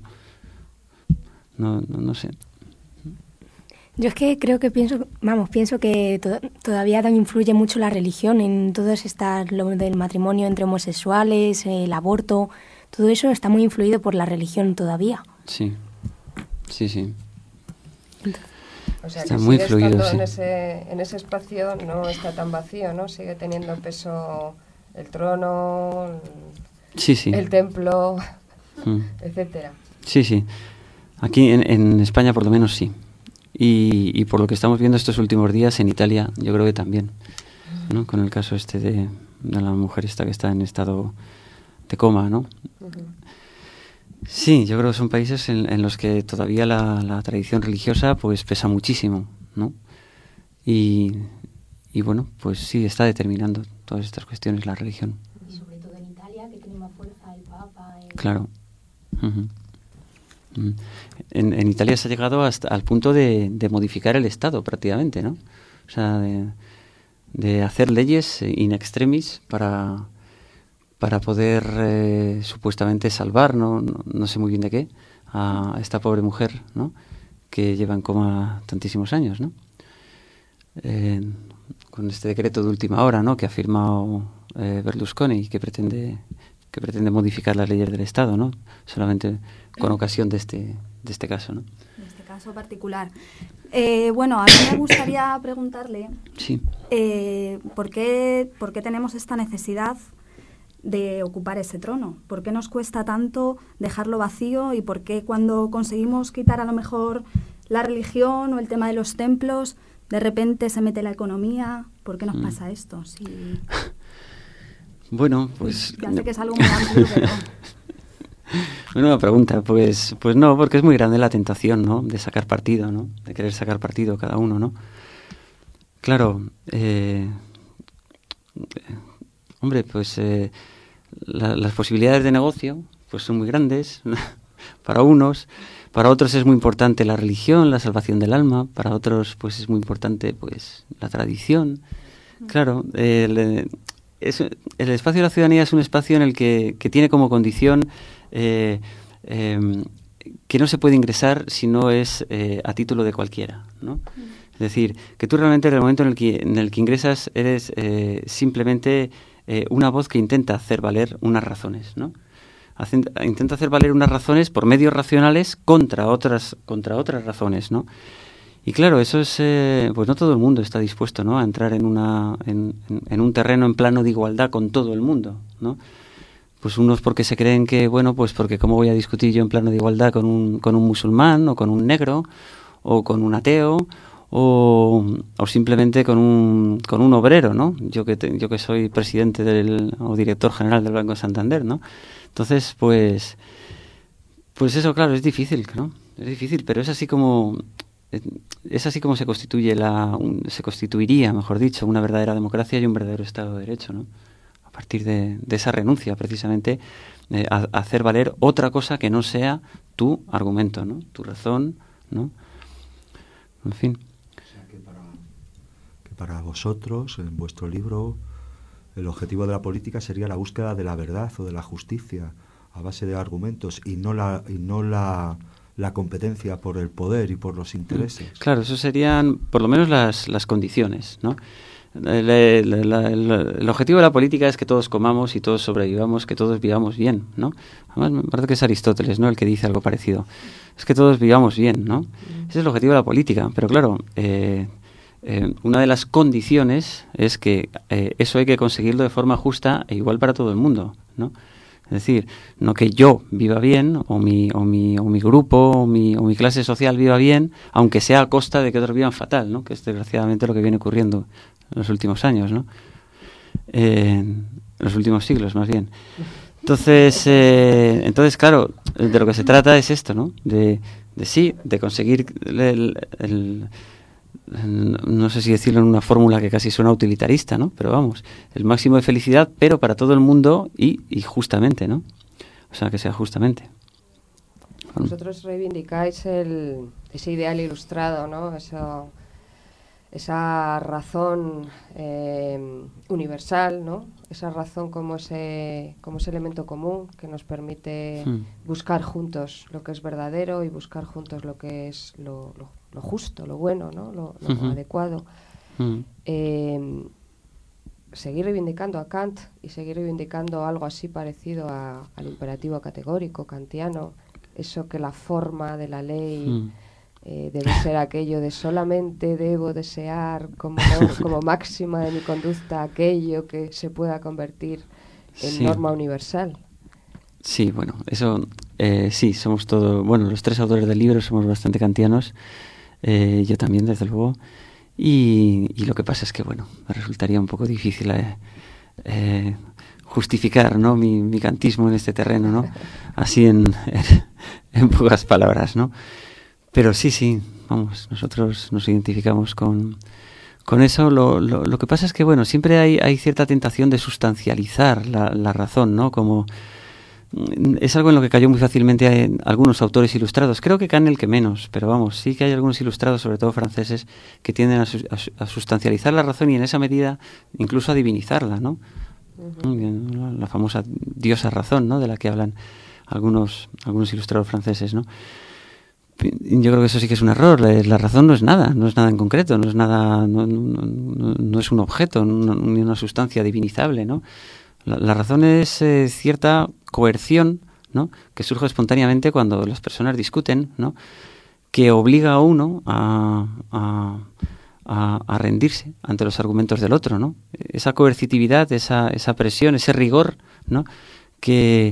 No sé. Yo es que creo que pienso que todavía influye mucho la religión en todas estas, lo del matrimonio entre homosexuales, el aborto, todo eso está muy influido por la religión todavía. Sí. O sea, está que muy sigue fluido, estando sí. en ese espacio, no está tan vacío, ¿no? Sigue teniendo peso el trono, Sí. el templo, etcétera. Sí. Aquí en España por lo menos sí. Y por lo que estamos viendo estos últimos días en Italia, yo creo que también, ¿no? Con el caso de la mujer esta que está en estado de coma, ¿no? Sí, yo creo que son países en los que todavía la tradición religiosa pues pesa muchísimo, ¿no? Y bueno, pues sí, está determinando todas estas cuestiones la religión. Y sobre todo en Italia, que tiene más fuerza el Papa. Claro. En Italia se ha llegado hasta al punto de modificar el Estado prácticamente, ¿no? O sea, de hacer leyes in extremis para poder supuestamente salvar, no sé muy bien de qué, a esta pobre mujer, ¿no? Que lleva en coma tantísimos años, ¿no? Con este decreto de última hora, ¿no? Que ha firmado Berlusconi, que pretende modificar las leyes del Estado, ¿no? Solamente con ocasión de este caso, ¿no? De este caso particular. Bueno, a mí me gustaría preguntarle sí. ¿por qué tenemos esta necesidad de ocupar ese trono? ¿Por qué nos cuesta tanto dejarlo vacío? ¿Y por qué cuando conseguimos quitar a lo mejor la religión o el tema de los templos, de repente se mete la economía? ¿Por qué nos pasa esto? Sí. Bueno, pues... Ya sé que es algo muy amplio, pero... Buena pregunta, pues no, porque es muy grande la tentación, ¿no? De sacar partido, ¿no? De querer sacar partido cada uno, ¿no? Claro, hombre, pues las posibilidades de negocio pues son muy grandes para unos, para otros es muy importante la religión, la salvación del alma, para otros pues es muy importante pues la tradición. Claro, el espacio de la ciudadanía es un espacio en el que tiene como condición que no se puede ingresar si no es a título de cualquiera, ¿no? Es decir, que tú realmente en el momento en el que ingresas eres simplemente una voz que intenta hacer valer unas razones, ¿no? Intenta hacer valer unas razones por medios racionales contra otras razones, ¿no? Y claro, eso es, pues no todo el mundo está dispuesto, ¿no? A entrar en un terreno en plano de igualdad con todo el mundo, ¿no? Pues unos porque se creen que, bueno, pues porque cómo voy a discutir yo en plano de igualdad con un musulmán o con un negro o con un ateo o simplemente con un obrero, ¿no? Yo que soy presidente o director general del Banco de Santander, ¿no? Entonces, pues eso, claro, es difícil, ¿no? Es difícil, pero es así como se constituiría, mejor dicho, una verdadera democracia y un verdadero Estado de Derecho, ¿no? A partir de esa renuncia, precisamente, a hacer valer otra cosa que no sea tu argumento, ¿no? Tu razón, ¿no? En fin. O sea, que para vosotros, en vuestro libro, el objetivo de la política sería la búsqueda de la verdad o de la justicia a base de argumentos y no la competencia por el poder y por los intereses. Claro, eso serían por lo menos las condiciones, ¿no? El objetivo de la política es que todos comamos y todos sobrevivamos, que todos vivamos bien, ¿no? Además, me parece que es Aristóteles, ¿no?, el que dice algo parecido. Es que todos vivamos bien, ¿no? Ese es el objetivo de la política. Pero claro, una de las condiciones es que eso hay que conseguirlo de forma justa e igual para todo el mundo, ¿no? Es decir, no que yo viva bien, o mi grupo, o mi clase social viva bien, aunque sea a costa de que otros vivan fatal, ¿no? Que es desgraciadamente lo que viene ocurriendo en los últimos años, ¿no? En los últimos siglos, más bien. Entonces, claro, de lo que se trata es esto, ¿no? De conseguir no sé si decirlo en una fórmula que casi suena utilitarista, ¿no? Pero vamos, el máximo de felicidad, pero para todo el mundo y justamente, ¿no? O sea, que sea justamente. Vosotros reivindicáis ese ideal ilustrado, ¿no? Esa razón universal, ¿no? Esa razón como ese elemento común que nos permite buscar juntos lo que es verdadero y buscar juntos lo que es lo justo, lo bueno, ¿no? Lo adecuado. Seguir reivindicando a Kant y seguir reivindicando algo así parecido al imperativo categórico kantiano, eso que la forma de la ley debe ser aquello de solamente debo desear como máxima de mi conducta aquello que se pueda convertir en norma universal. Sí, bueno, eso sí, somos todos, bueno, los tres autores del libro somos bastante kantianos, yo también, desde luego, y lo que pasa es que, bueno, me resultaría un poco difícil justificar, ¿no?, mi kantismo en este terreno, ¿no?, así en pocas palabras, ¿no? Pero sí, vamos, nosotros nos identificamos con eso. Lo que pasa es que, bueno, siempre hay cierta tentación de sustancializar la razón, ¿no? Como es algo en lo que cayó muy fácilmente algunos autores ilustrados. Creo que Kant el que menos, pero vamos, sí que hay algunos ilustrados, sobre todo franceses, que tienden a sustancializar la razón y en esa medida incluso a divinizarla, ¿no? La famosa diosa razón, ¿no?, de la que hablan algunos ilustrados franceses, ¿no? Yo creo que eso sí que es un error. La razón no es nada en concreto, no es nada, no es un objeto, ni una sustancia divinizable, ¿no? La razón es cierta coerción, ¿no?, que surge espontáneamente cuando las personas discuten, ¿no?, que obliga a uno a rendirse ante los argumentos del otro, ¿no? Esa coercitividad, esa presión, ese rigor, ¿no?, que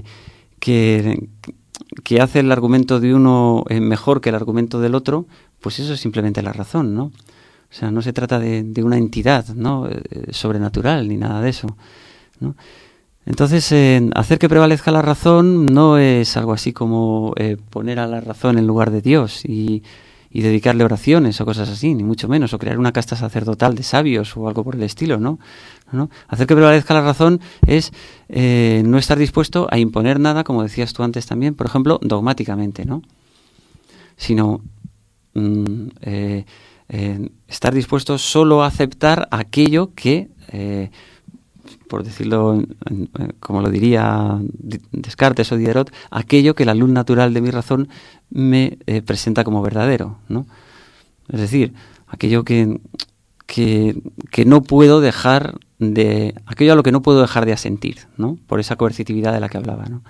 hace el argumento de uno mejor que el argumento del otro, pues eso es simplemente la razón, ¿no? O sea, no se trata de una entidad, ¿no?, sobrenatural ni nada de eso, ¿no? Entonces, hacer que prevalezca la razón no es algo así como poner a la razón en lugar de Dios y dedicarle oraciones o cosas así, ni mucho menos, o crear una casta sacerdotal de sabios o algo por el estilo, ¿no? ¿No? Hacer que prevalezca la razón es no estar dispuesto a imponer nada, como decías tú antes también, por ejemplo, dogmáticamente, ¿no? Sino estar dispuesto solo a aceptar aquello que, por decirlo como lo diría Descartes o Diderot, aquello que la luz natural de mi razón me presenta como verdadero, ¿no? Es decir, aquello que no puedo dejar aquello a lo que no puedo dejar de asentir, ¿no?, por esa coercitividad de la que hablaba, ¿no?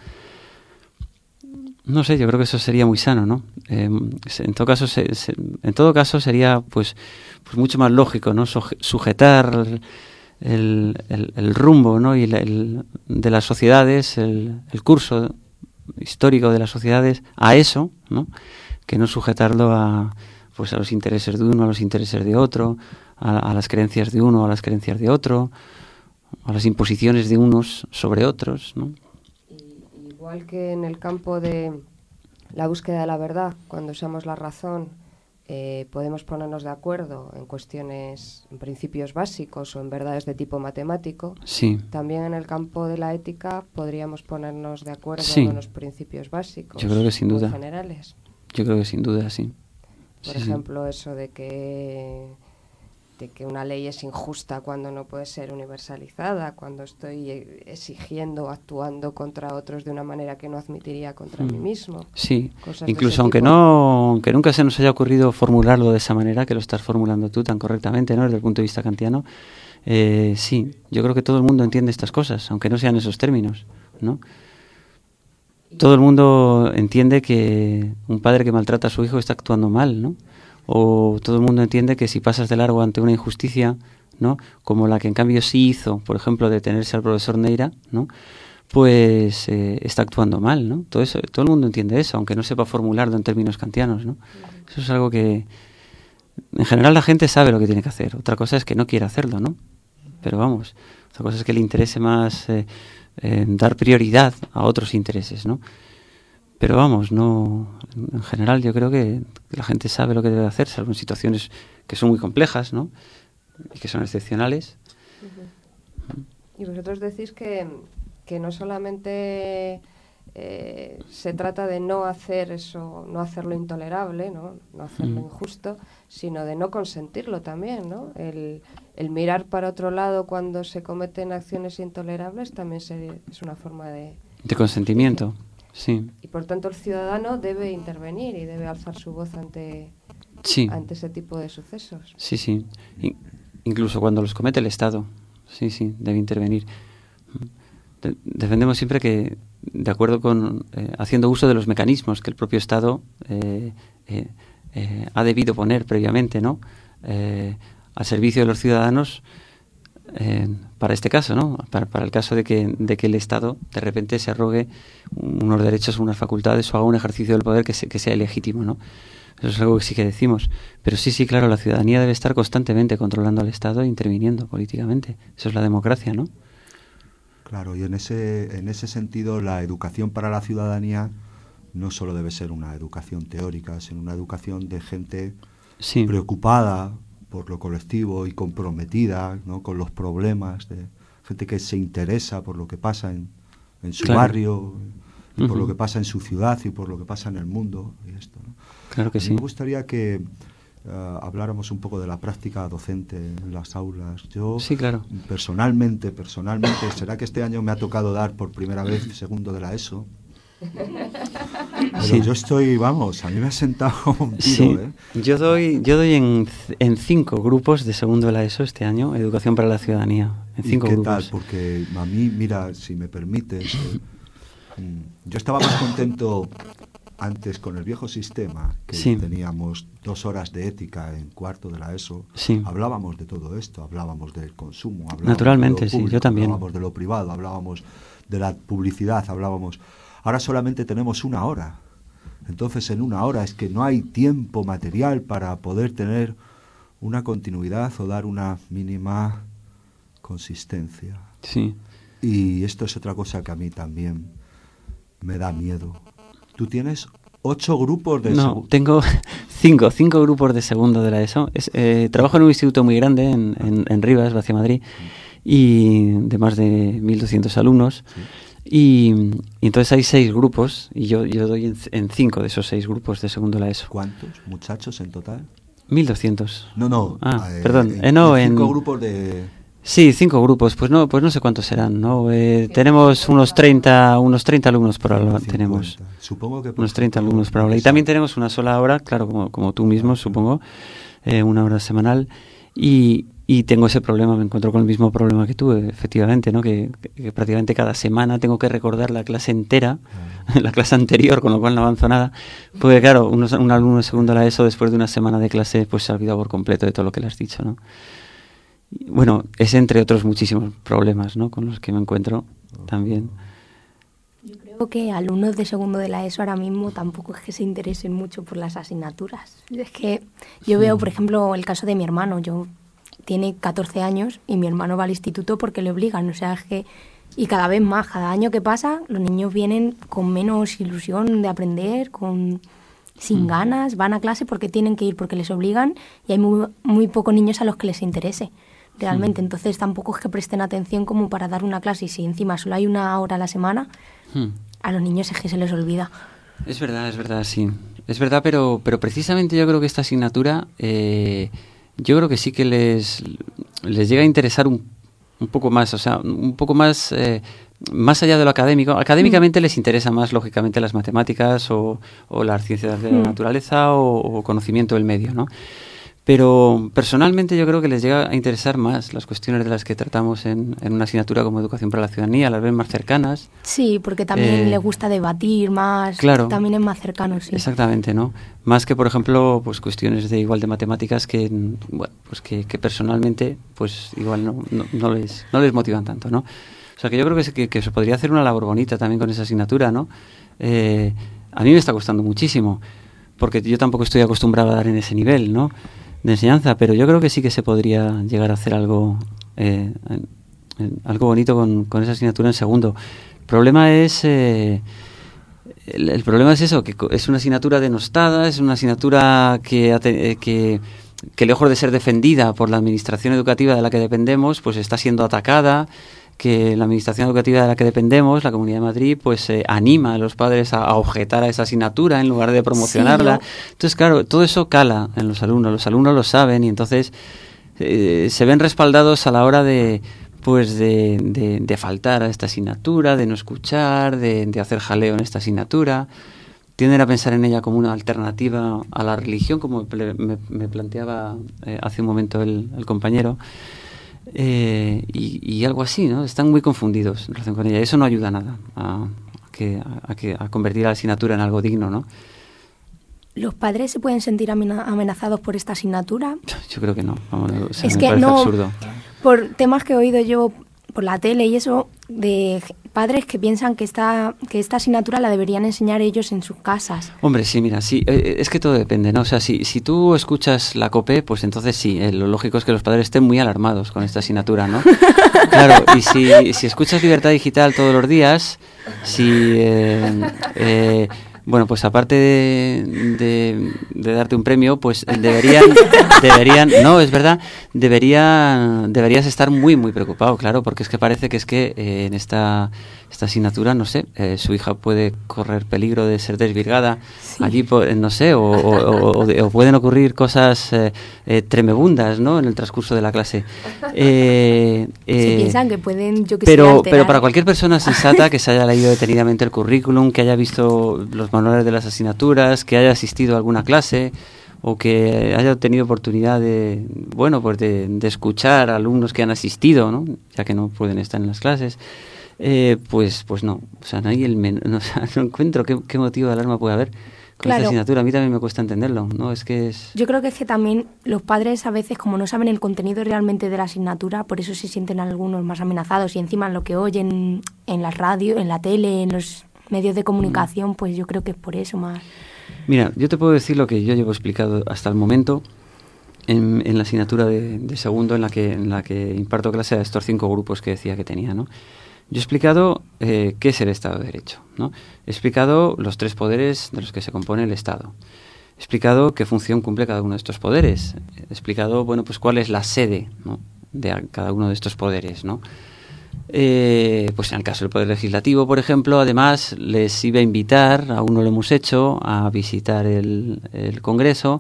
No sé, yo creo que eso sería muy sano, ¿no? En todo caso sería pues mucho más lógico, ¿no?, sujetar el rumbo, ¿no?, y de las sociedades, el curso histórico de las sociedades a eso, ¿no?, que no sujetarlo a pues a los intereses de uno, a los intereses de otro, a las creencias de uno, a las creencias de otro, a las imposiciones de unos sobre otros, ¿no? Igual que en el campo de la búsqueda de la verdad, cuando usamos la razón, podemos ponernos de acuerdo en cuestiones, en principios básicos o en verdades de tipo matemático. Sí. También en el campo de la ética podríamos ponernos de acuerdo Sí. en los principios básicos. Yo creo que sin duda. Generales. Yo creo que sin duda, sí. Por ejemplo, eso de que una ley es injusta cuando no puede ser universalizada, cuando estoy exigiendo, actuando contra otros de una manera que no admitiría contra mí mismo. Sí, Cosas incluso de ese tipo. aunque nunca se nos haya ocurrido formularlo de esa manera, que lo estás formulando tú tan correctamente, ¿no? Desde el punto de vista kantiano, sí, yo creo que todo el mundo entiende estas cosas, aunque no sean esos términos, ¿no? Todo el mundo entiende que un padre que maltrata a su hijo está actuando mal, ¿no? O todo el mundo entiende que si pasas de largo ante una injusticia, ¿no? Como la que en cambio sí hizo, por ejemplo, detenerse al profesor Neira, ¿no? Pues está actuando mal, ¿no? Todo el mundo entiende eso, aunque no sepa formularlo en términos kantianos, ¿no? Eso es algo que en general la gente sabe lo que tiene que hacer. Otra cosa es que no quiera hacerlo, ¿no? Pero vamos, otra cosa es que le interese más dar prioridad a otros intereses, ¿no? Pero vamos, no, en general yo creo que la gente sabe lo que debe hacer, salvo en situaciones que son muy complejas, ¿no? Y que son excepcionales. Y vosotros decís que no solamente se trata de no hacer eso, no hacerlo intolerable, no hacerlo injusto, sino de no consentirlo también, ¿no? El mirar para otro lado cuando se cometen acciones intolerables también es una forma de consentimiento. Sí. Y por tanto el ciudadano debe intervenir y debe alzar su voz ante ese tipo de sucesos. Sí, sí. Incluso cuando los comete el Estado. Sí, sí, debe intervenir. Defendemos siempre que, de acuerdo con, haciendo uso de los mecanismos que el propio Estado ha debido poner previamente, ¿no? Al servicio de los ciudadanos, para este caso, ¿no? Para el caso de que el Estado de repente se arrogue unos derechos, unas facultades o haga un ejercicio del poder que sea ilegítimo, ¿no? Eso es algo que sí que decimos. Pero sí, claro, la ciudadanía debe estar constantemente controlando al Estado e interviniendo políticamente. Eso es la democracia, ¿no? Claro, y en ese sentido la educación para la ciudadanía no solo debe ser una educación teórica, sino una educación de gente preocupada por lo colectivo y comprometida, ¿no? Con los problemas, de gente que se interesa por lo que pasa en su barrio, y por lo que pasa en su ciudad y por lo que pasa en el mundo. Y esto, ¿no? Claro que sí. Me gustaría que habláramos un poco de la práctica docente en las aulas. Yo, claro. personalmente, ¿será que este año me ha tocado dar por primera vez segundo de la ESO? Pero yo estoy, a mí me ha sentado como un tiro, Yo doy en 5 grupos de segundo de la ESO este año, Educación para la Ciudadanía. En 5 grupos. ¿Qué tal? Porque a mí, mira, si me permites, yo estaba más contento antes con el viejo sistema, que teníamos 2 horas de ética en cuarto de la ESO. Hablábamos de todo esto, hablábamos del consumo, hablábamos naturalmente, de lo público, yo también. Hablábamos de lo privado, hablábamos de la publicidad, Ahora solamente tenemos 1 hora. Entonces, en 1 hora es que no hay tiempo material para poder tener una continuidad o dar una mínima consistencia. Sí. Y esto es otra cosa que a mí también me da miedo. ¿Tú tienes 8 grupos de segundo? No, tengo 5 grupos de segundo de la ESO. Trabajo en un instituto muy grande en Rivas, hacia Madrid, y de más de 1.200 alumnos. Sí. Y entonces hay 6 grupos y yo doy en 5 de esos 6 grupos de segundo de la ESO. ¿Cuántos muchachos en total? 1.200. No. Perdón. En 5 grupos de... Sí, 5 grupos. Pues no sé cuántos serán, ¿no? Tenemos unos 30 alumnos por aula. Tenemos supongo que unos 30 alumnos por aula. Y también tenemos una sola hora, claro, como tú mismo, supongo, 1 hora semanal. Y tengo ese problema, me encuentro con el mismo problema que tú, efectivamente, ¿no? Que prácticamente cada semana tengo que recordar la clase entera, la clase anterior, con lo cual no avanzo nada. Porque claro, un alumno de segundo de la ESO, después de una semana de clase, pues se ha olvidado por completo de todo lo que le has dicho, ¿no? Y, bueno, es entre otros muchísimos problemas, ¿no? Con los que me encuentro también. Yo creo Creo que alumnos de segundo de la ESO ahora mismo tampoco es que se interesen mucho por las asignaturas. Es que yo veo, por ejemplo, el caso de mi hermano. Tiene 14 años y mi hermano va al instituto porque le obligan. O sea, es que... Y cada vez más, cada año que pasa, los niños vienen con menos ilusión de aprender, sin ganas, van a clase porque tienen que ir, porque les obligan, y hay muy pocos niños a los que les interese realmente. Entonces tampoco es que presten atención como para dar una clase, y si encima solo hay una hora a la semana, a los niños es que se les olvida. Es verdad, sí. Es verdad, pero precisamente yo creo que esta asignatura, yo creo que sí que les llega a interesar un poco más, o sea, un poco más allá de lo académico. Académicamente les interesa más, lógicamente, las matemáticas o las ciencias de la naturaleza o conocimiento del medio, ¿no? Pero personalmente yo creo que les llega a interesar más las cuestiones de las que tratamos en una asignatura como Educación para la Ciudadanía, las ven más cercanas. Sí, porque también les gusta debatir más, claro, también es más cercano, sí. Exactamente, ¿no? Más que, por ejemplo, pues cuestiones de matemáticas que, bueno, pues que personalmente, pues igual no les motivan tanto, ¿no? O sea, que yo creo que se podría hacer una labor bonita también con esa asignatura, ¿no? A mí me está costando muchísimo, porque yo tampoco estoy acostumbrado a dar en ese nivel, ¿no?, de enseñanza, pero yo creo que sí que se podría llegar a hacer algo bonito con esa asignatura en segundo. El problema es eso, que es una asignatura denostada, es una asignatura que lejos de ser defendida por la administración educativa de la que dependemos, pues está siendo atacada, que la administración educativa de la que dependemos, la Comunidad de Madrid, pues anima a los padres a objetar a esa asignatura en lugar de promocionarla. Sí, entonces, claro, todo eso cala en los alumnos lo saben, y entonces se ven respaldados a la hora de faltar a esta asignatura, de no escuchar, de hacer jaleo en esta asignatura. Tienden a pensar en ella como una alternativa a la religión, como me planteaba hace un momento el compañero. Y algo así, ¿no? Están muy confundidos en relación con ella. Eso no ayuda nada a convertir a la asignatura en algo digno, ¿no? ¿Los padres se pueden sentir amenazados por esta asignatura? Yo creo que no. Es que no, absurdo. Por temas que he oído yo por la tele y eso, de padres que piensan que esta asignatura la deberían enseñar ellos en sus casas. Hombre, sí, mira, sí, es que todo depende, ¿no? O sea, si tú escuchas la COPE, pues entonces sí, lo lógico es que los padres estén muy alarmados con esta asignatura, ¿no? Claro, y si escuchas Libertad Digital todos los días, bueno, pues aparte de darte un premio, pues deberían, no, es verdad, deberías estar muy, muy preocupado, claro, porque es que parece que en esta asignatura, no sé, su hija puede correr peligro de ser desvirgada, sí. Allí, no sé, o pueden ocurrir cosas tremebundas, ¿no?, en el transcurso de la clase. Se piensan que pueden, pero para cualquier persona sensata que se haya leído detenidamente el currículum, que haya visto los manuales de las asignaturas, que haya asistido a alguna clase o que haya tenido oportunidad de escuchar a alumnos que han asistido, ¿no?, ya que no pueden estar en las clases, pues no, o sea, no hay no encuentro qué motivo de alarma puede haber con esta asignatura. A mí también me cuesta entenderlo, ¿no? Yo creo que es que también los padres a veces, como no saben el contenido realmente de la asignatura, por eso se sienten algunos más amenazados, y encima lo que oyen en la radio, en la tele, en los medios de comunicación, pues yo creo que es por eso más. Mira, yo te puedo decir lo que yo llevo explicado hasta el momento en la asignatura de segundo en la que imparto clase a estos 5 grupos que decía que tenía, ¿no? Yo he explicado qué es el Estado de Derecho, ¿no? He explicado los 3 poderes de los que se compone el Estado. He explicado qué función cumple cada uno de estos poderes. He explicado, bueno, pues cuál es la sede, ¿no?, de cada uno de estos poderes, ¿no? Pues en el caso del Poder Legislativo, por ejemplo, además les iba a invitar, aún no lo hemos hecho, a visitar el Congreso,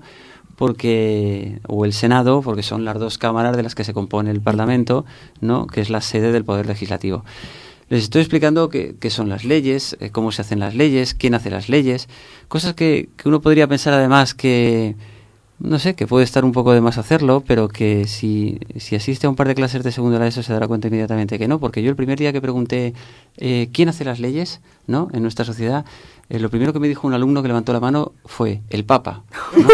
o el Senado, porque son las 2 cámaras de las que se compone el Parlamento, ¿no?, que es la sede del Poder Legislativo. Les estoy explicando qué son las leyes, cómo se hacen las leyes, quién hace las leyes, cosas que uno podría pensar además que, no sé, que puede estar un poco de más hacerlo, pero que si asiste a un par de clases de segundo de la ESO se dará cuenta inmediatamente que no, porque yo el primer día que pregunté quién hace las leyes, ¿no?, en nuestra sociedad, lo primero que me dijo un alumno que levantó la mano fue el Papa, ¿no?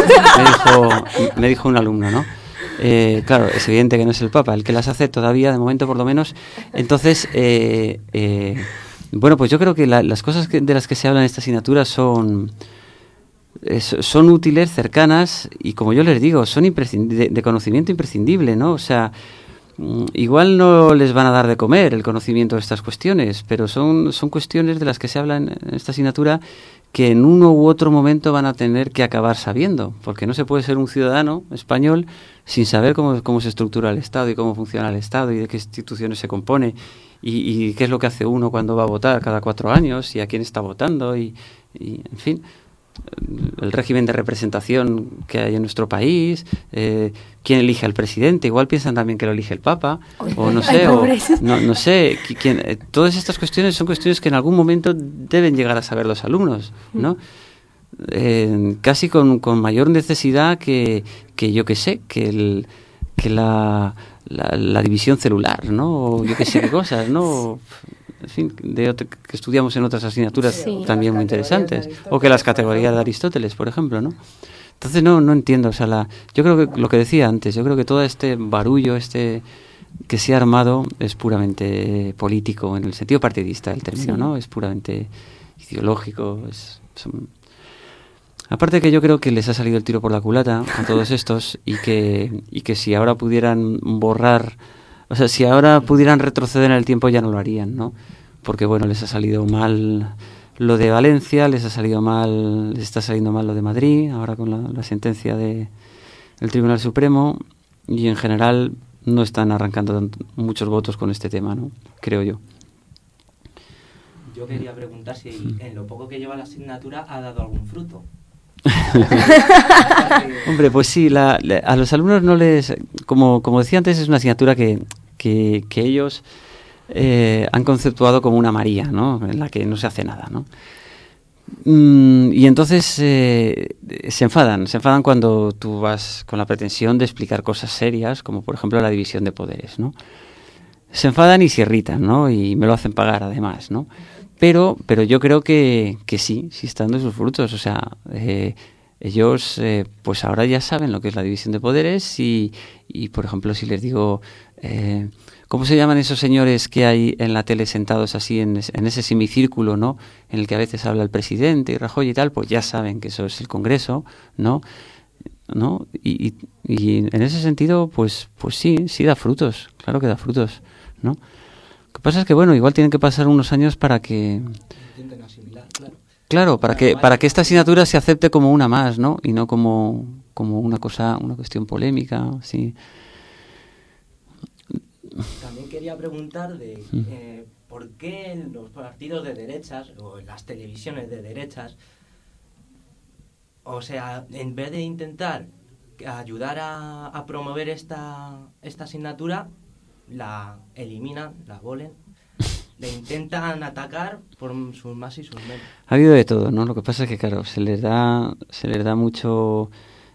me dijo un alumno, ¿no? Claro, es evidente que no es el Papa el que las hace todavía, de momento por lo menos. Entonces, Bueno, pues yo creo que las cosas de las que se habla en esta asignatura son útiles, cercanas y, como yo les digo, son de conocimiento imprescindible, ¿no? O sea, igual no les van a dar de comer el conocimiento de estas cuestiones, pero son cuestiones de las que se habla en esta asignatura que en uno u otro momento van a tener que acabar sabiendo, porque no se puede ser un ciudadano español sin saber cómo se estructura el Estado y cómo funciona el Estado y de qué instituciones se compone y qué es lo que hace uno cuando va a votar cada 4 años y a quién está votando y en fin, el régimen de representación que hay en nuestro país, quién elige al presidente, igual piensan también que lo elige el Papa, o no sé, no sé, todas estas cuestiones son cuestiones que en algún momento deben llegar a saber los alumnos, ¿no? Casi con mayor necesidad que yo que sé, que la división celular, ¿no? O yo que sé qué cosas, ¿no? En fin, que estudiamos en otras asignaturas también muy interesantes, o que las categorías de Aristóteles, por ejemplo, ¿no? Entonces no entiendo, o sea, yo creo que lo que decía antes, yo creo que todo este barullo, que se ha armado es puramente político, en el sentido partidista del término, ¿no? Es puramente ideológico, aparte que yo creo que les ha salido el tiro por la culata a todos estos y que si ahora pudieran borrar, o sea, si ahora pudieran retroceder en el tiempo ya no lo harían, ¿no? Porque, bueno, les ha salido mal lo de Valencia, les está saliendo mal lo de Madrid, ahora con la sentencia del Tribunal Supremo, y en general no están arrancando muchos votos con este tema, ¿no? Creo yo. Yo quería preguntar si en lo poco que lleva la asignatura ha dado algún fruto. Hombre, pues sí, a los alumnos no les... Como decía antes, es una asignatura que ellos han conceptuado como una María, ¿no? En la que no se hace nada, ¿no? Y entonces se enfadan cuando tú vas con la pretensión de explicar cosas serias, como por ejemplo la división de poderes, ¿no? Se enfadan y se irritan, ¿no? Y me lo hacen pagar además, ¿no? Pero yo creo que sí están dando sus frutos. O sea, ellos pues ahora ya saben lo que es la división de poderes y por ejemplo, si les digo, ¿cómo se llaman esos señores que hay en la tele sentados así en ese semicírculo, ¿no? En el que a veces habla el presidente y Rajoy y tal, pues ya saben que eso es el Congreso, ¿no? Y en ese sentido, pues sí da frutos, claro que da frutos, ¿no? Lo que pasa es que, bueno, igual tienen que pasar unos años para que... Intenten asimilar, claro. Claro, para que esta asignatura se acepte como una más, ¿no? Y no como una cuestión polémica, sí. También quería preguntar por qué en los partidos de derechas o en las televisiones de derechas, o sea, en vez de intentar ayudar a promover esta asignatura, la eliminan, la abolen, le intentan atacar por sus más y sus menos. Ha habido de todo, ¿no? Lo que pasa es que, claro, se les da mucho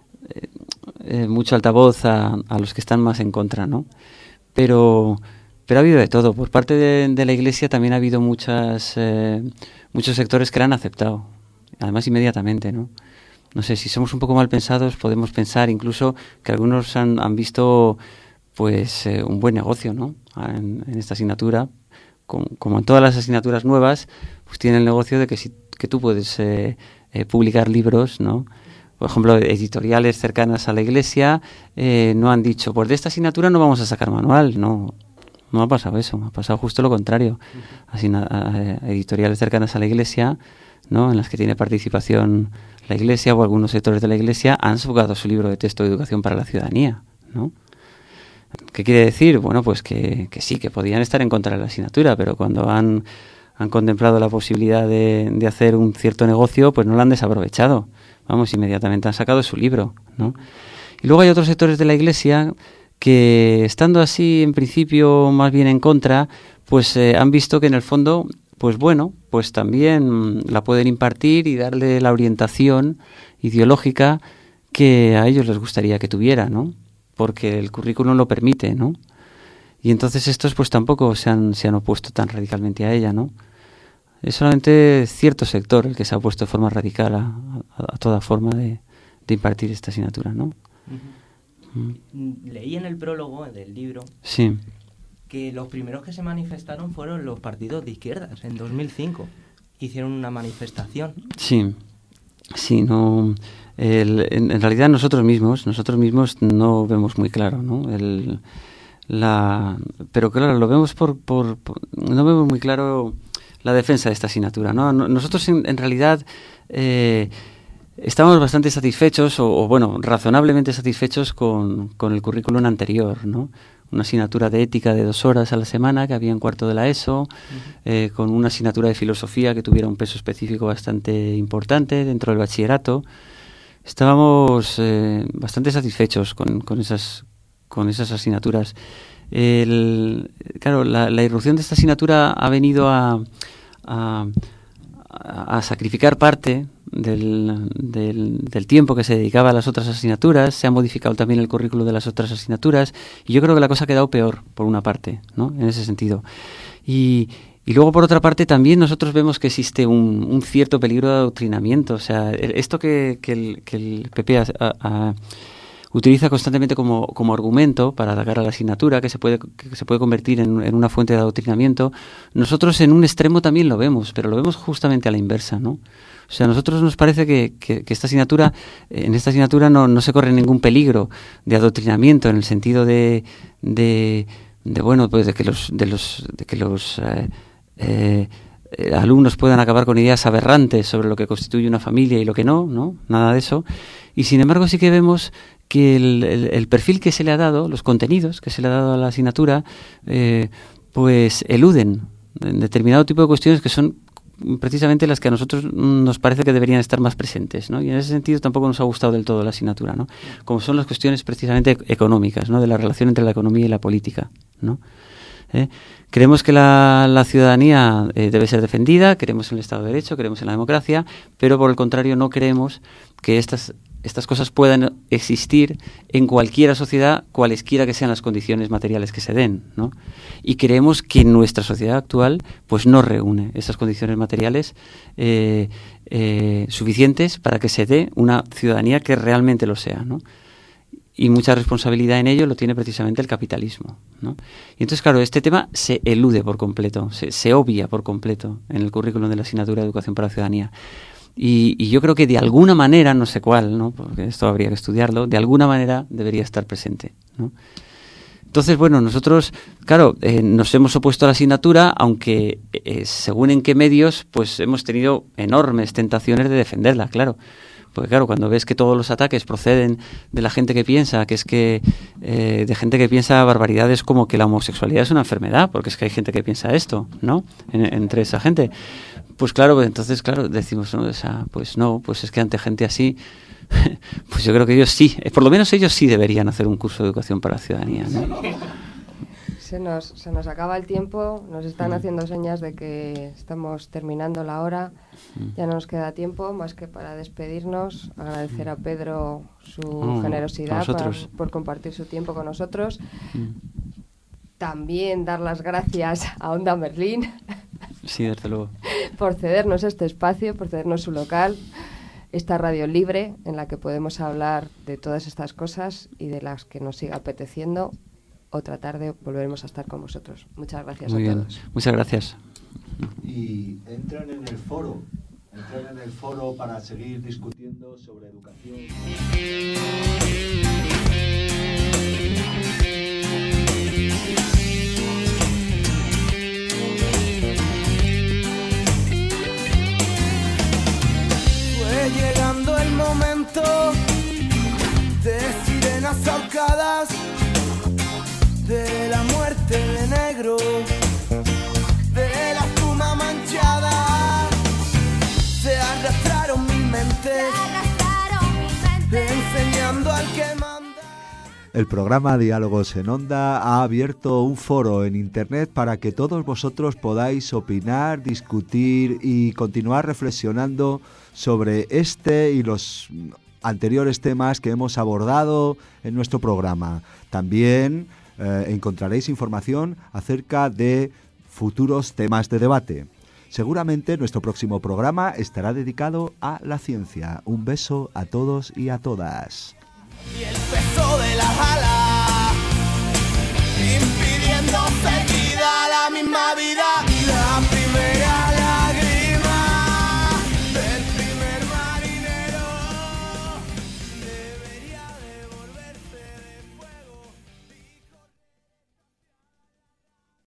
altavoz a los que están más en contra, ¿no? Pero ha habido de todo. Por parte de la Iglesia también ha habido muchos sectores que la han aceptado, además inmediatamente, ¿no? No sé, si somos un poco mal pensados, podemos pensar incluso que algunos han visto pues un buen negocio, ¿no? En esta asignatura, como en todas las asignaturas nuevas, pues tiene el negocio de que tú puedes publicar libros, ¿no? Por ejemplo, editoriales cercanas a la Iglesia no han dicho, pues de esta asignatura no vamos a sacar manual. No ha pasado eso, ha pasado justo lo contrario. Editoriales cercanas a la Iglesia, ¿no? En las que tiene participación la Iglesia o algunos sectores de la Iglesia, han sacado su libro de texto de educación para la ciudadanía, ¿no? ¿Qué quiere decir? Bueno, pues que sí, que podían estar en contra de la asignatura, pero cuando han contemplado la posibilidad de hacer un cierto negocio, pues no lo han desaprovechado. Vamos, inmediatamente han sacado su libro, ¿no? Y luego hay otros sectores de la Iglesia que, estando así en principio más bien en contra, pues han visto que en el fondo, pues bueno, pues también la pueden impartir y darle la orientación ideológica que a ellos les gustaría que tuviera, ¿no? Porque el currículum lo permite, ¿no? Y entonces estos pues tampoco se han opuesto tan radicalmente a ella, ¿no? Es solamente cierto sector el que se ha opuesto de forma radical a toda forma de impartir esta asignatura, ¿no? Leí en el prólogo del libro sí. que los primeros que se manifestaron fueron los partidos de izquierdas en 2005. Hicieron una manifestación. Sí, no... en realidad nosotros mismos no vemos muy claro, ¿no? Pero claro, lo vemos no vemos muy claro la defensa de esta asignatura, ¿no? Nosotros en realidad estamos bastante satisfechos, o bueno, razonablemente satisfechos con el currículum anterior, ¿no? Una asignatura de ética de 2 horas a la semana que había en cuarto de la ESO, con una asignatura de filosofía que tuviera un peso específico bastante importante dentro del bachillerato. Estábamos bastante satisfechos con esas asignaturas. Claro, la irrupción de esta asignatura ha venido a sacrificar parte del tiempo que se dedicaba a las otras asignaturas. Se ha modificado también el currículo de las otras asignaturas y yo creo que la cosa ha quedado peor, por una parte, ¿no? En ese sentido. Y luego, por otra parte, también nosotros vemos que existe un cierto peligro de adoctrinamiento. O sea, esto que el PP utiliza constantemente como argumento para atacar a la asignatura, que se puede convertir en una fuente de adoctrinamiento, nosotros en un extremo también lo vemos, pero lo vemos justamente a la inversa, ¿no? O sea, a nosotros nos parece que esta asignatura, en esta asignatura no se corre ningún peligro de adoctrinamiento, en el sentido de bueno, pues de que los alumnos puedan acabar con ideas aberrantes sobre lo que constituye una familia y lo que no, nada de eso. Y sin embargo sí que vemos que el perfil que se le ha dado, los contenidos que se le ha dado a la asignatura, pues eluden en determinado tipo de cuestiones que son precisamente las que a nosotros nos parece que deberían estar más presentes, ¿no? Y en ese sentido tampoco nos ha gustado del todo la asignatura, ¿no? Como son las cuestiones precisamente económicas, ¿no? De la relación entre la economía y la política, ¿no? Creemos que la ciudadanía debe ser defendida, creemos en el Estado de Derecho, creemos en la democracia, pero por el contrario no creemos que estas cosas puedan existir en cualquier sociedad, cualesquiera que sean las condiciones materiales que se den, ¿no? Y creemos que nuestra sociedad actual pues no reúne esas condiciones materiales suficientes para que se dé una ciudadanía que realmente lo sea, ¿no? Y mucha responsabilidad en ello lo tiene precisamente el capitalismo, ¿no? Y entonces, claro, este tema se elude por completo, se obvia por completo en el currículum de la asignatura de Educación para la Ciudadanía. Y yo creo que de alguna manera, no sé cuál, ¿no? Porque esto habría que estudiarlo, de alguna manera debería estar presente, ¿no? Entonces, bueno, nosotros, claro, nos hemos opuesto a la asignatura, aunque según en qué medios, pues hemos tenido enormes tentaciones de defenderla, claro. Porque claro, cuando ves que todos los ataques proceden de la gente que piensa, de gente que piensa barbaridades como que la homosexualidad es una enfermedad, porque es que hay gente que piensa esto, ¿no? Entre esa gente. Pues claro, entonces, claro, decimos, pues es que ante gente así, pues yo creo que ellos sí, por lo menos ellos sí deberían hacer un curso de educación para la ciudadanía, ¿no? Se nos acaba el tiempo, nos están haciendo señas de que estamos terminando la hora, ya no nos queda tiempo más que para despedirnos, agradecer a Pedro su generosidad por compartir su tiempo con nosotros, también dar las gracias a Onda Merlín, sí, desde luego, por cedernos este espacio, por cedernos su local, esta radio libre en la que podemos hablar de todas estas cosas y de las que nos siga apeteciendo. Otra tarde volveremos a estar con vosotros. Muchas gracias a todos. Muchas gracias. Y entren en el foro para seguir discutiendo sobre educación. Fue llegando el momento de sirenas ahorcadas, de la muerte de negro, de la espuma manchada. Se arrastraron mis mentes, enseñando al que manda. El programa Diálogos en Onda ha abierto un foro en Internet para que todos vosotros podáis opinar, discutir y continuar reflexionando sobre este y los anteriores temas que hemos abordado en nuestro programa. También encontraréis información acerca de futuros temas de debate. Seguramente nuestro próximo programa estará dedicado a la ciencia. Un beso a todos y a todas. Y el peso de las alas impidiendo ser Navidad.